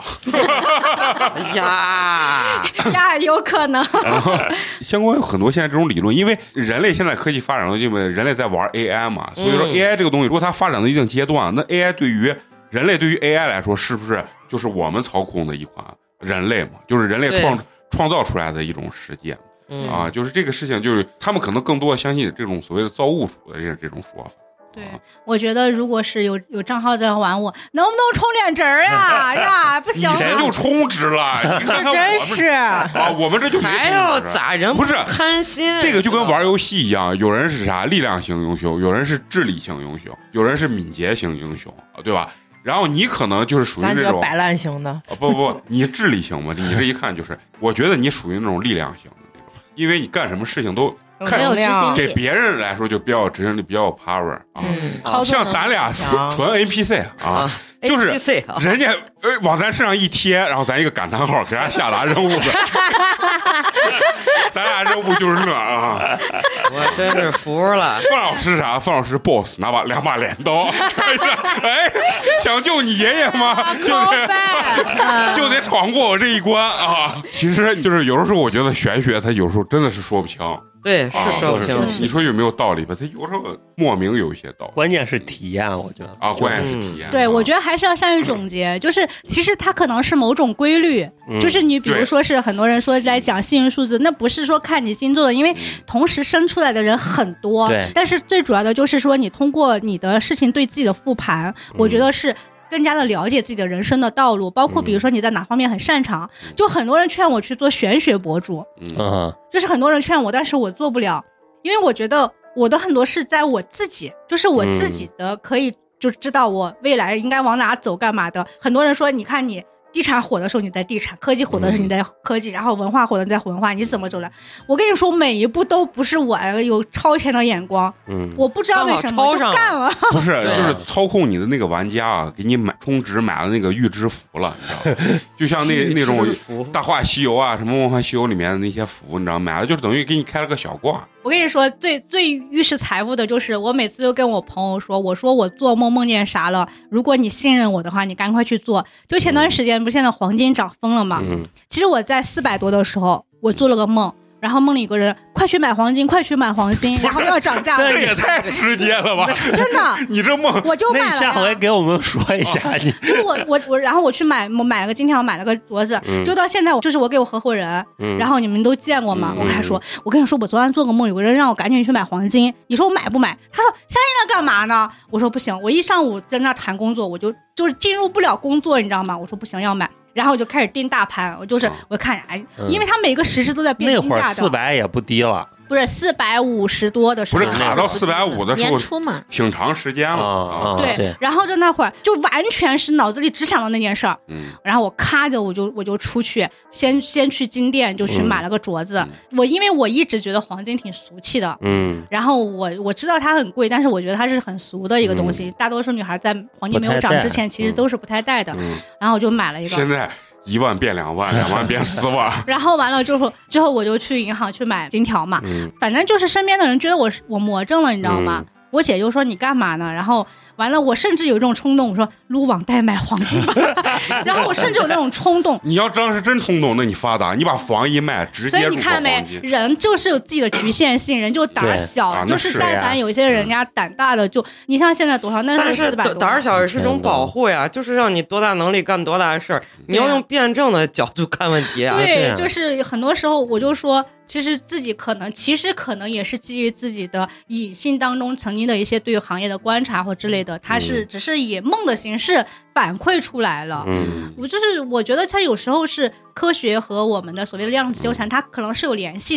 呀， 有可能。 然后相关有很多现在这种理论，因为人类现在科技发展到因为人类在玩 AI 嘛，所以说 AI 这个东西，如果它发展到一定阶段，那 AI 对于人类对于 AI 来说，是不是就是我们操控的一款人类嘛？就是人类创造出来的一种世界啊，就是这个事情，就是他们可能更多相信这种所谓的造物主的这种说法。 对，我觉得如果是有账号在玩我，能不能充点值啊？呀，不行， 人就充值了，你看看真是啊，我们这就没还要咋人不是贪心？ 这个就跟玩游戏一样，有人是啥力量型英雄，有人是智力型英雄，有人是敏捷型英雄，对吧？然后你可能就是属于那种摆烂型的， 不，你智力型嘛，你这一看就是，我觉得你属于那种力量型的那种，因为你干什么事情都。 没有执行力， 给别人来说就比较有执行力，比较有 power 啊。像咱俩纯 NPC 啊，就是人家往咱身上一贴，然后咱一个感叹号给人下达任务的，咱俩任务就是那啊。 我真是服了。 范老师啥？范老师 boss 拿2把镰刀，哎，想救你爷爷吗？就得闯过我这一关啊。其实就是有的时候我觉得玄学它有时候真的是说不清。 对，是说不清。 你说有没有道理吧？它有时候莫名有一些道理。 关键是体验，我觉得啊，关键是体验。 对，我觉得还是要善于总结。就是其实它可能是某种规律，就是你比如说是很多人说来讲幸运数字，那不是说看你星座的，因为同时生出来的人很多。但是最主要的就是说，你通过你的事情对自己的复盘，我觉得是。更加的了解自己的人生的道路，包括比如说你在哪方面很擅长，就很多人劝我去做玄学博主，就是很多人劝我，但是我做不了，因为我觉得我的很多事在我自己，就是我自己的可以就知道我未来应该往哪走干嘛的。很多人说你看你地产火的时候你在地产，科技火的时候你在科技，然后文化火的你在文化，你怎么走的？我跟你说每一步都不是我有超前的眼光，我不知道为什么就干了。 不是，就是操控你的那个玩家啊，给你充值买了那个预知符了，你知道吗？就像那种《大话西游》啊，什么《梦幻西游》里面的那些符，你知道吗？买了就是等于给你开了个小挂。 我跟你说，最预示财富的就是我每次都跟我朋友说，我说我做梦梦见啥了，如果你信任我的话，你赶快去做。就前段时间不是现在黄金涨疯了吗？其实我在400多的时候，我做了个梦。然后梦里一个人，快去买黄金，快去买黄金，然后要涨价。 这也太直接了吧！ 真的， 你这梦我就买了。 那下回给我们说一下，你就我，然后我去买了个金条，买了个镯子，就到现在，就是我给我合伙人，然后你们都见过吗？我跟他说，我跟你说，我昨天做个梦，有个人让我赶紧去买黄金，你说我买不买？他说相信他干嘛呢？我说不行，我一上午在那谈工作，我就是进入不了工作，你知道吗？我说不行，要买。然后我就开始盯大盘，我看，因为它每个时事都在变金价的。 那会儿400也不低了， 不是450多的时候， 不是卡到450的时候， 年初嘛， 挺长时间了。 对，然后就那会儿就完全是脑子里只想到那件事儿。然后我咔着我就出去，先去金店就去买了个镯子。因为我一直觉得黄金挺俗气的，然后我知道它很贵，但是我觉得它是很俗的一个东西。大多数女孩在黄金没有涨之前，其实都是不太戴的。然后我就买了一个。 现在1万变2万，2万变4万。 然后完了之后我就去银行去买金条嘛。反正就是身边的人觉得我魔怔了，你知道吗？我姐就说你干嘛呢？然后完了，我甚至有这种冲动，我说撸网贷买黄金吧。然后我甚至有那种冲动。 你要当时真冲动，那你发达，你把房一卖，直接入黄金。 所以你看没，人就是有自己的局限性，人就胆小，就是但凡有些人家胆大的就，你像现在多少，那是400多。 胆小也是一种保护呀，就是让你多大能力干多大的事儿。你要用辩证的角度看问题啊。 对，就是很多时候我就说。其实可能也是基于自己的隐性当中曾经的一些对于行业的观察或之类的，它是只是以梦的形式反馈出来了。我觉得它有时候是科学和我们的所谓的量子纠缠，它可能是有联系的。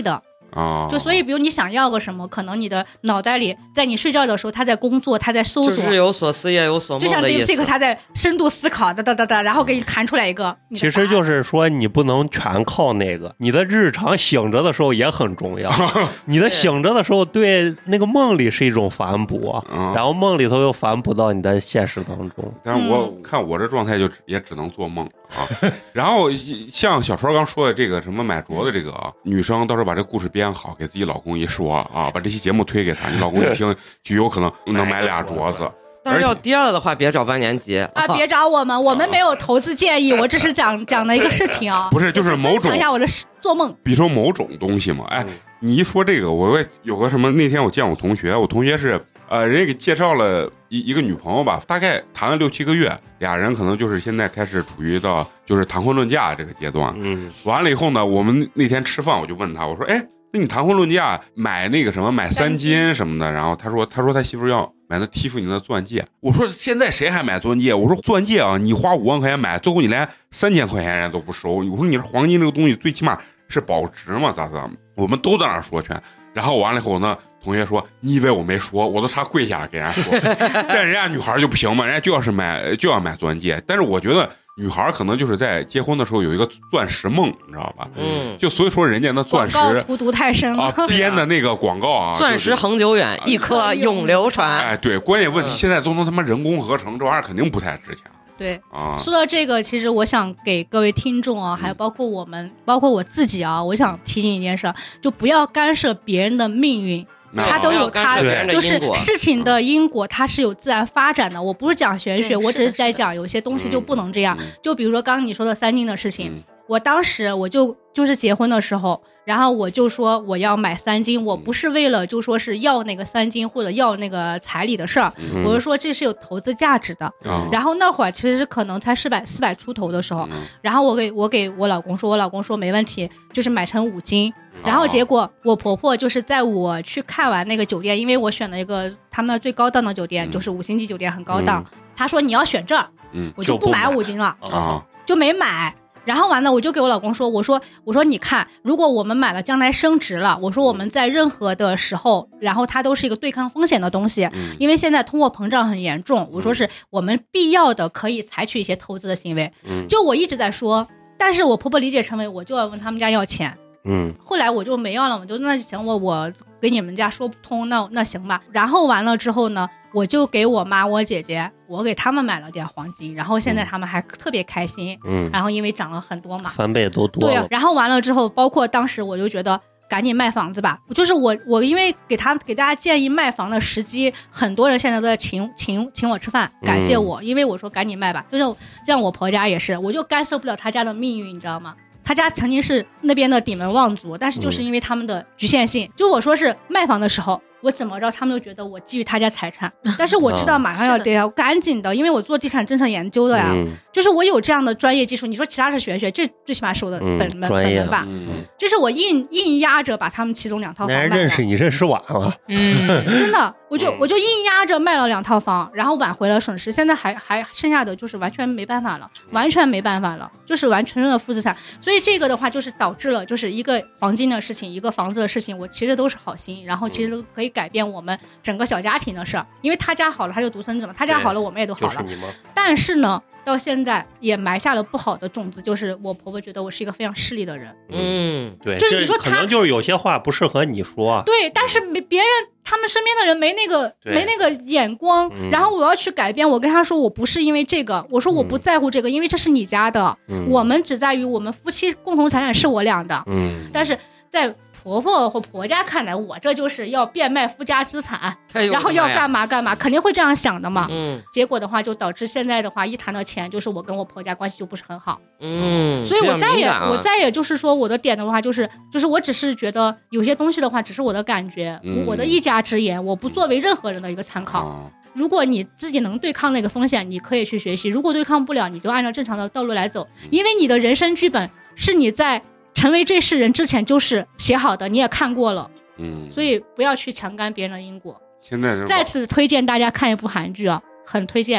就所以比如你想要个什么，可能你的脑袋里在你睡觉的时候他在工作，他在搜索， 就是有所思夜有所梦的意思， 就像 DeepSeek 他在深度思考然后给你弹出来一个。 其实就是说你不能全靠那个，你的日常醒着的时候也很重要你的醒着的时候对那个梦里是一种反哺然后梦里头又反哺到你的现实当中。 但是我看我这状态就也只能做梦然后像小川刚说的这个什么买镯子这个女生到时候把这故事编好给自己老公一说把这期节目推给他，你老公一听就有可能能买俩镯子。 但是要跌了的话别找万年节别找我们没有投资建议，我只是讲的一个事情不是就是某种想一下我的做梦， 比如说某种东西嘛。你一说这个我有个什么，那天我见我同学是人家给介绍了一个女朋友吧，大概谈了6-7个月，俩人可能就是现在开始处于到就是谈婚论嫁这个阶段。完了以后呢，我们那天吃饭我就问他，我说那你谈婚论嫁买那个什么买3金什么的，然后他说他媳妇要买那蒂芙尼的钻戒。我说现在谁还买钻戒？我说钻戒你花5万块钱买，最后你连3000块钱人都不收。我说你这黄金这个东西最起码是保值嘛，咋的？我们都在那说全。然后完了以后呢，同学说你以为我没说？我都差跪下给人家说。但人家女孩就不行嘛，人家就要买钻戒。但是我觉得女孩可能就是在结婚的时候有一个钻石梦，你知道吧？就所以说人家那钻石广告荼毒太深了编的那个广告钻石恒久远，一颗永流传。 对，关键问题现在都能他妈人工合成，这玩意儿肯定不太值钱。 对说到这个，其实我想给各位听众还有包括我自己我想提醒一件事，就不要干涉别人的命运。它都有它就是事情的因果，它是有自然发展的。我不是讲玄学，我只是在讲有些东西就不能这样。就比如说刚刚你说的3金的事情，我当时我就是结婚的时候，然后我就说我要买3金，我不是为了就说是要那个3金或者要那个彩礼的事儿，我是说这是有投资价值的。然后那会儿其实可能才400出头的时候，然后我给我老公说，我老公说没问题，就是买成5金。然后结果我婆婆就是在我去看完那个酒店，因为我选了一个他们那最高档的酒店，就是5星级酒店，很高档。她说你要选这儿，我就不买5金了，就没买。然后完了，我就给我老公说，我说你看，如果我们买了将来升值了，我说我们在任何的时候，然后它都是一个对抗风险的东西，因为现在通货膨胀很严重，我说是我们必要的可以采取一些投资的行为。就我一直在说，但是我婆婆理解成为我就要问他们家要钱。后来我就没要了，我就那行，我给你们家说不通，那行吧。然后完了之后呢，我就给我妈我姐姐，我给他们买了点黄金，然后现在他们还特别开心。然后因为涨了很多嘛， 翻倍都多了。 对，然后完了之后，包括当时我就觉得赶紧卖房子吧，就是我因为给大家建议卖房的时机，很多人现在都在请我吃饭，感谢我，因为我说赶紧卖吧。就是像我婆家也是，我就干涉不了他家的命运，你知道吗？他家曾经是那边的顶门望族，但是就是因为他们的局限性，就我说是卖房的时候，我怎么着他们都觉得我觊觎他家财产，但是我知道马上要赶紧的，因为我做地产政策研究的呀，就是我有这样的专业技术。你说其他是玄学，这最起码是我的本门吧，这是我硬压着把他们其中2套房卖了。 认识晚了， 真的，我就硬压着卖了2套房，然后挽回了损失，现在还剩下的就是完全没办法了，就是完全的负资产。所以这个的话就是导致了就是一个黄金的事情，一个房子的事情，我其实都是好心，然后其实都可以改变我们整个小家庭的事儿，因为他家好了他就独生子嘛，他家好了我们也都好了。但是呢到现在也埋下了不好的种子，就是我婆婆觉得我是一个非常势利的人。 对， 就是你说可能就是有些话不适合你说。 对，但是别人他们身边的人没那个眼光，然后我要去改变。我跟他说我不是因为这个，我说我不在乎这个，因为这是你家的，我们只在于我们夫妻共同财产是我俩的。但是在婆婆或婆家看来，我这就是要变卖夫家资产，然后要干嘛，肯定会这样想的嘛。结果的话就导致现在的话一谈到钱，就是我跟我婆家关系就不是很好。所以我再也就是说我的点的话就是我只是觉得有些东西的话只是我的感觉，我的一家之言，我不作为任何人的一个参考。如果你自己能对抗那个风险，你可以去学习，如果对抗不了，你就按照正常的道路来走，因为你的人生剧本是你在成为这世人之前就是写好的，你也看过了。所以不要去强干别人的因果。 现在再次推荐大家看一部韩剧很推荐，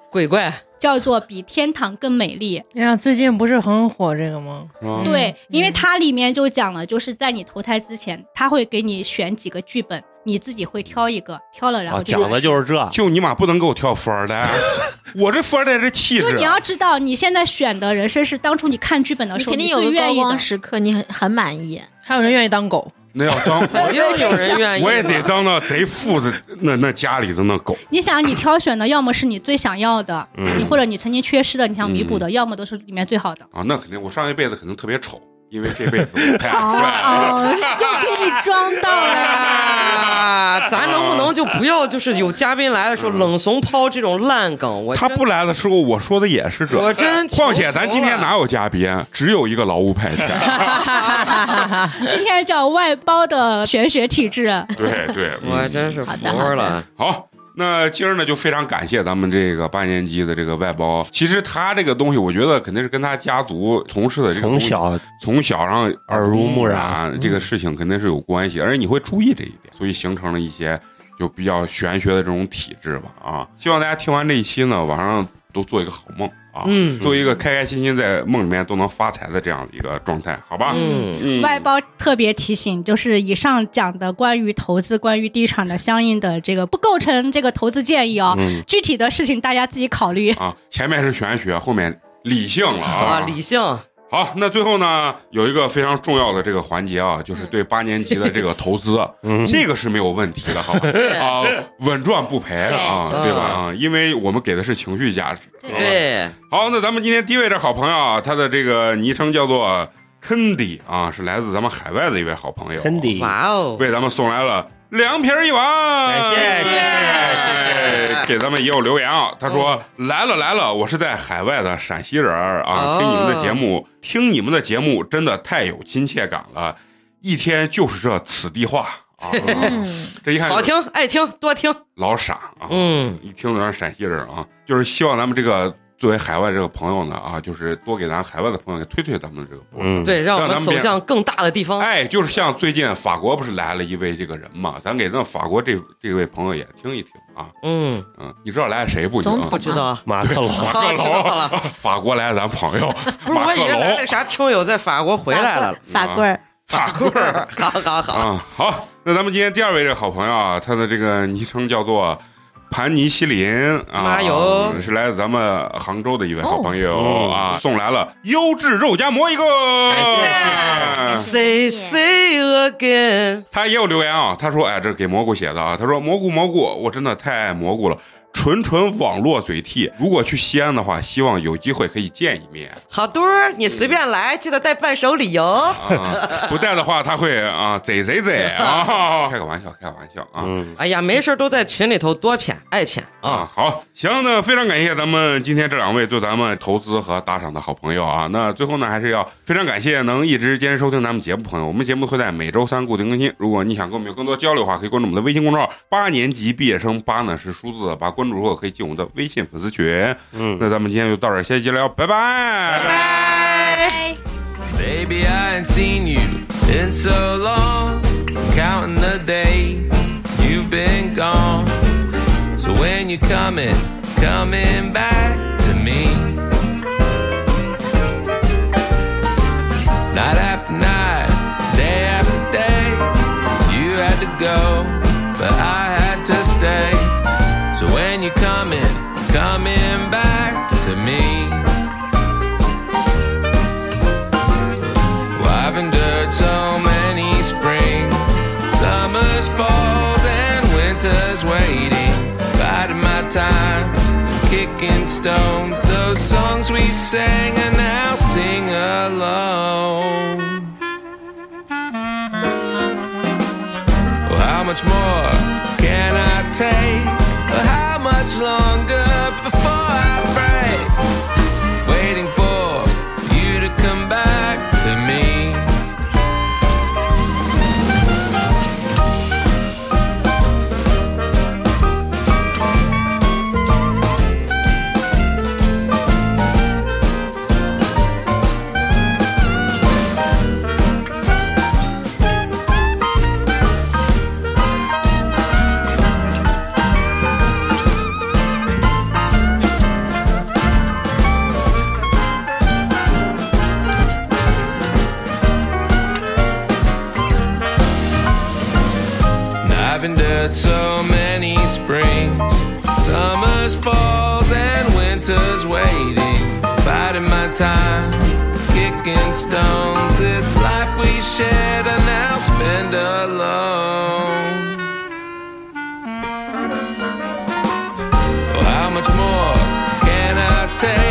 鬼怪叫做比天堂更美丽。 呀，最近不是很火这个吗？ 对，因为它里面就讲了，就是在你投胎之前，他会给你选几个剧本，你自己会挑一个，挑了然后讲的就是这。 就你妈不能给我挑富二代，我这富二代这气质。 就你要知道，你现在选的人生是当初你看剧本的时候你肯定有个高光时刻，你很满意。 还有人愿意当狗。 那要当， 肯定有人愿意， 我也得当那贼富的那家里的那狗。 你想，你挑选的要么是你最想要的，你或者你曾经缺失的，你想弥补的，要么都是里面最好的。 啊，那肯定，我上一辈子肯定特别丑，因为这辈子我太帅了。 又给你装到了。 咱能不能就不要就是有嘉宾来的时候冷怂抛这种烂梗？ 他不来的时候我说的也是这， 我真。 况且咱今天哪有嘉宾，只有一个劳务派遣。 今天叫外包的玄学体质。 对对， 我真是服了。 好。那今儿呢，就非常感谢咱们这个8年级的这个外包。其实他这个东西，我觉得肯定是跟他家族从事的这个从小然后耳濡目染这个事情肯定是有关系，而且你会注意这一点，所以形成了一些就比较玄学的这种体质吧。啊，希望大家听完这一期呢，晚上都做一个好梦啊，做一个开开心心在梦里面都能发财的这样的一个状态，好吧？ 外包特别提醒，就是以上讲的关于投资、关于地产的相应的这个不构成这个投资建议哦，具体的事情大家自己考虑啊。前面是玄学，后面理性了啊， 理性。 好，那最后呢，有一个非常重要的这个环节啊，就是对8年级的这个投资，这个是没有问题的，好吧？啊，稳赚不赔啊，对吧？啊，因为我们给的是情绪价值。 对。 好，那咱们今天第一位这好朋友啊，他的这个昵称叫做 Candy 啊，是来自咱们海外的一位好朋友 Candy， 哇哦， 为咱们送来了2瓶1碗， 感谢。 给咱们也有留言啊，他说来了，我是在海外的陕西人啊，听你们的节目真的太有亲切感了，一天就是这此地话啊，这一看好听，爱听，多听， 老傻啊，一听有点陕西人啊，就是希望咱们这个作为海外这个朋友呢啊，就是多给咱海外的朋友推咱们的这个播客， 对，让我们走向更大的地方。 哎，就是像最近法国不是来了一位这个人嘛，咱给那法国这位朋友也听一听啊。你知道来谁不？ 总统不知道， 马克龙， 法国来咱朋友， 不是我以为来了啥听友在法国回来了， 法棍儿。 好， 好，那咱们今天第2位这个好朋友啊，他的这个昵称叫做盘尼西林啊，是来自咱们杭州的一位好朋友啊，送来了优质肉夹馍一个， 感谢。Say again， 他也有留言啊，他说哎，这给蘑菇写的啊，他说蘑菇，我真的太爱蘑菇了。纯网络嘴替，如果去西安的话，希望有机会可以见一面。 好多你随便来，记得带伴手礼哦。 不带的话，他会啊贼啊！开个玩笑啊！ 哎呀，没事都在群里头多谝爱谝啊。 好，行，那非常感谢咱们今天这2位对咱们投资和打赏的好朋友啊。那最后呢，还是要非常感谢能一直坚持收听咱们节目朋友。我们节目会在每周3固定更新。如果你想跟我们有更多交流的话，可以关注我们的微信公众号8年级毕业生，8呢是数字的8。关注后可以进我们的微信粉丝群。那咱们今天就到这儿，下期见了，拜拜， 拜拜。 Baby, I ain't seen you in so long, counting the days you've been gone. So when you coming back to me, night after night, day after day, you had to go, but I had to stay. So when you coming back to me, well, I've endured so many springs, summers, falls, and winters waiting, biding my time, kicking stones. Those songs we sang and now sing alone. Well, how much more can I take? How much longer before I break? Waiting for you to come back to me. I've endured so many springs, summers, falls, and winters waiting, biding my time, kicking stones. This life we shared I now spend alone. Oh, how much more can I take?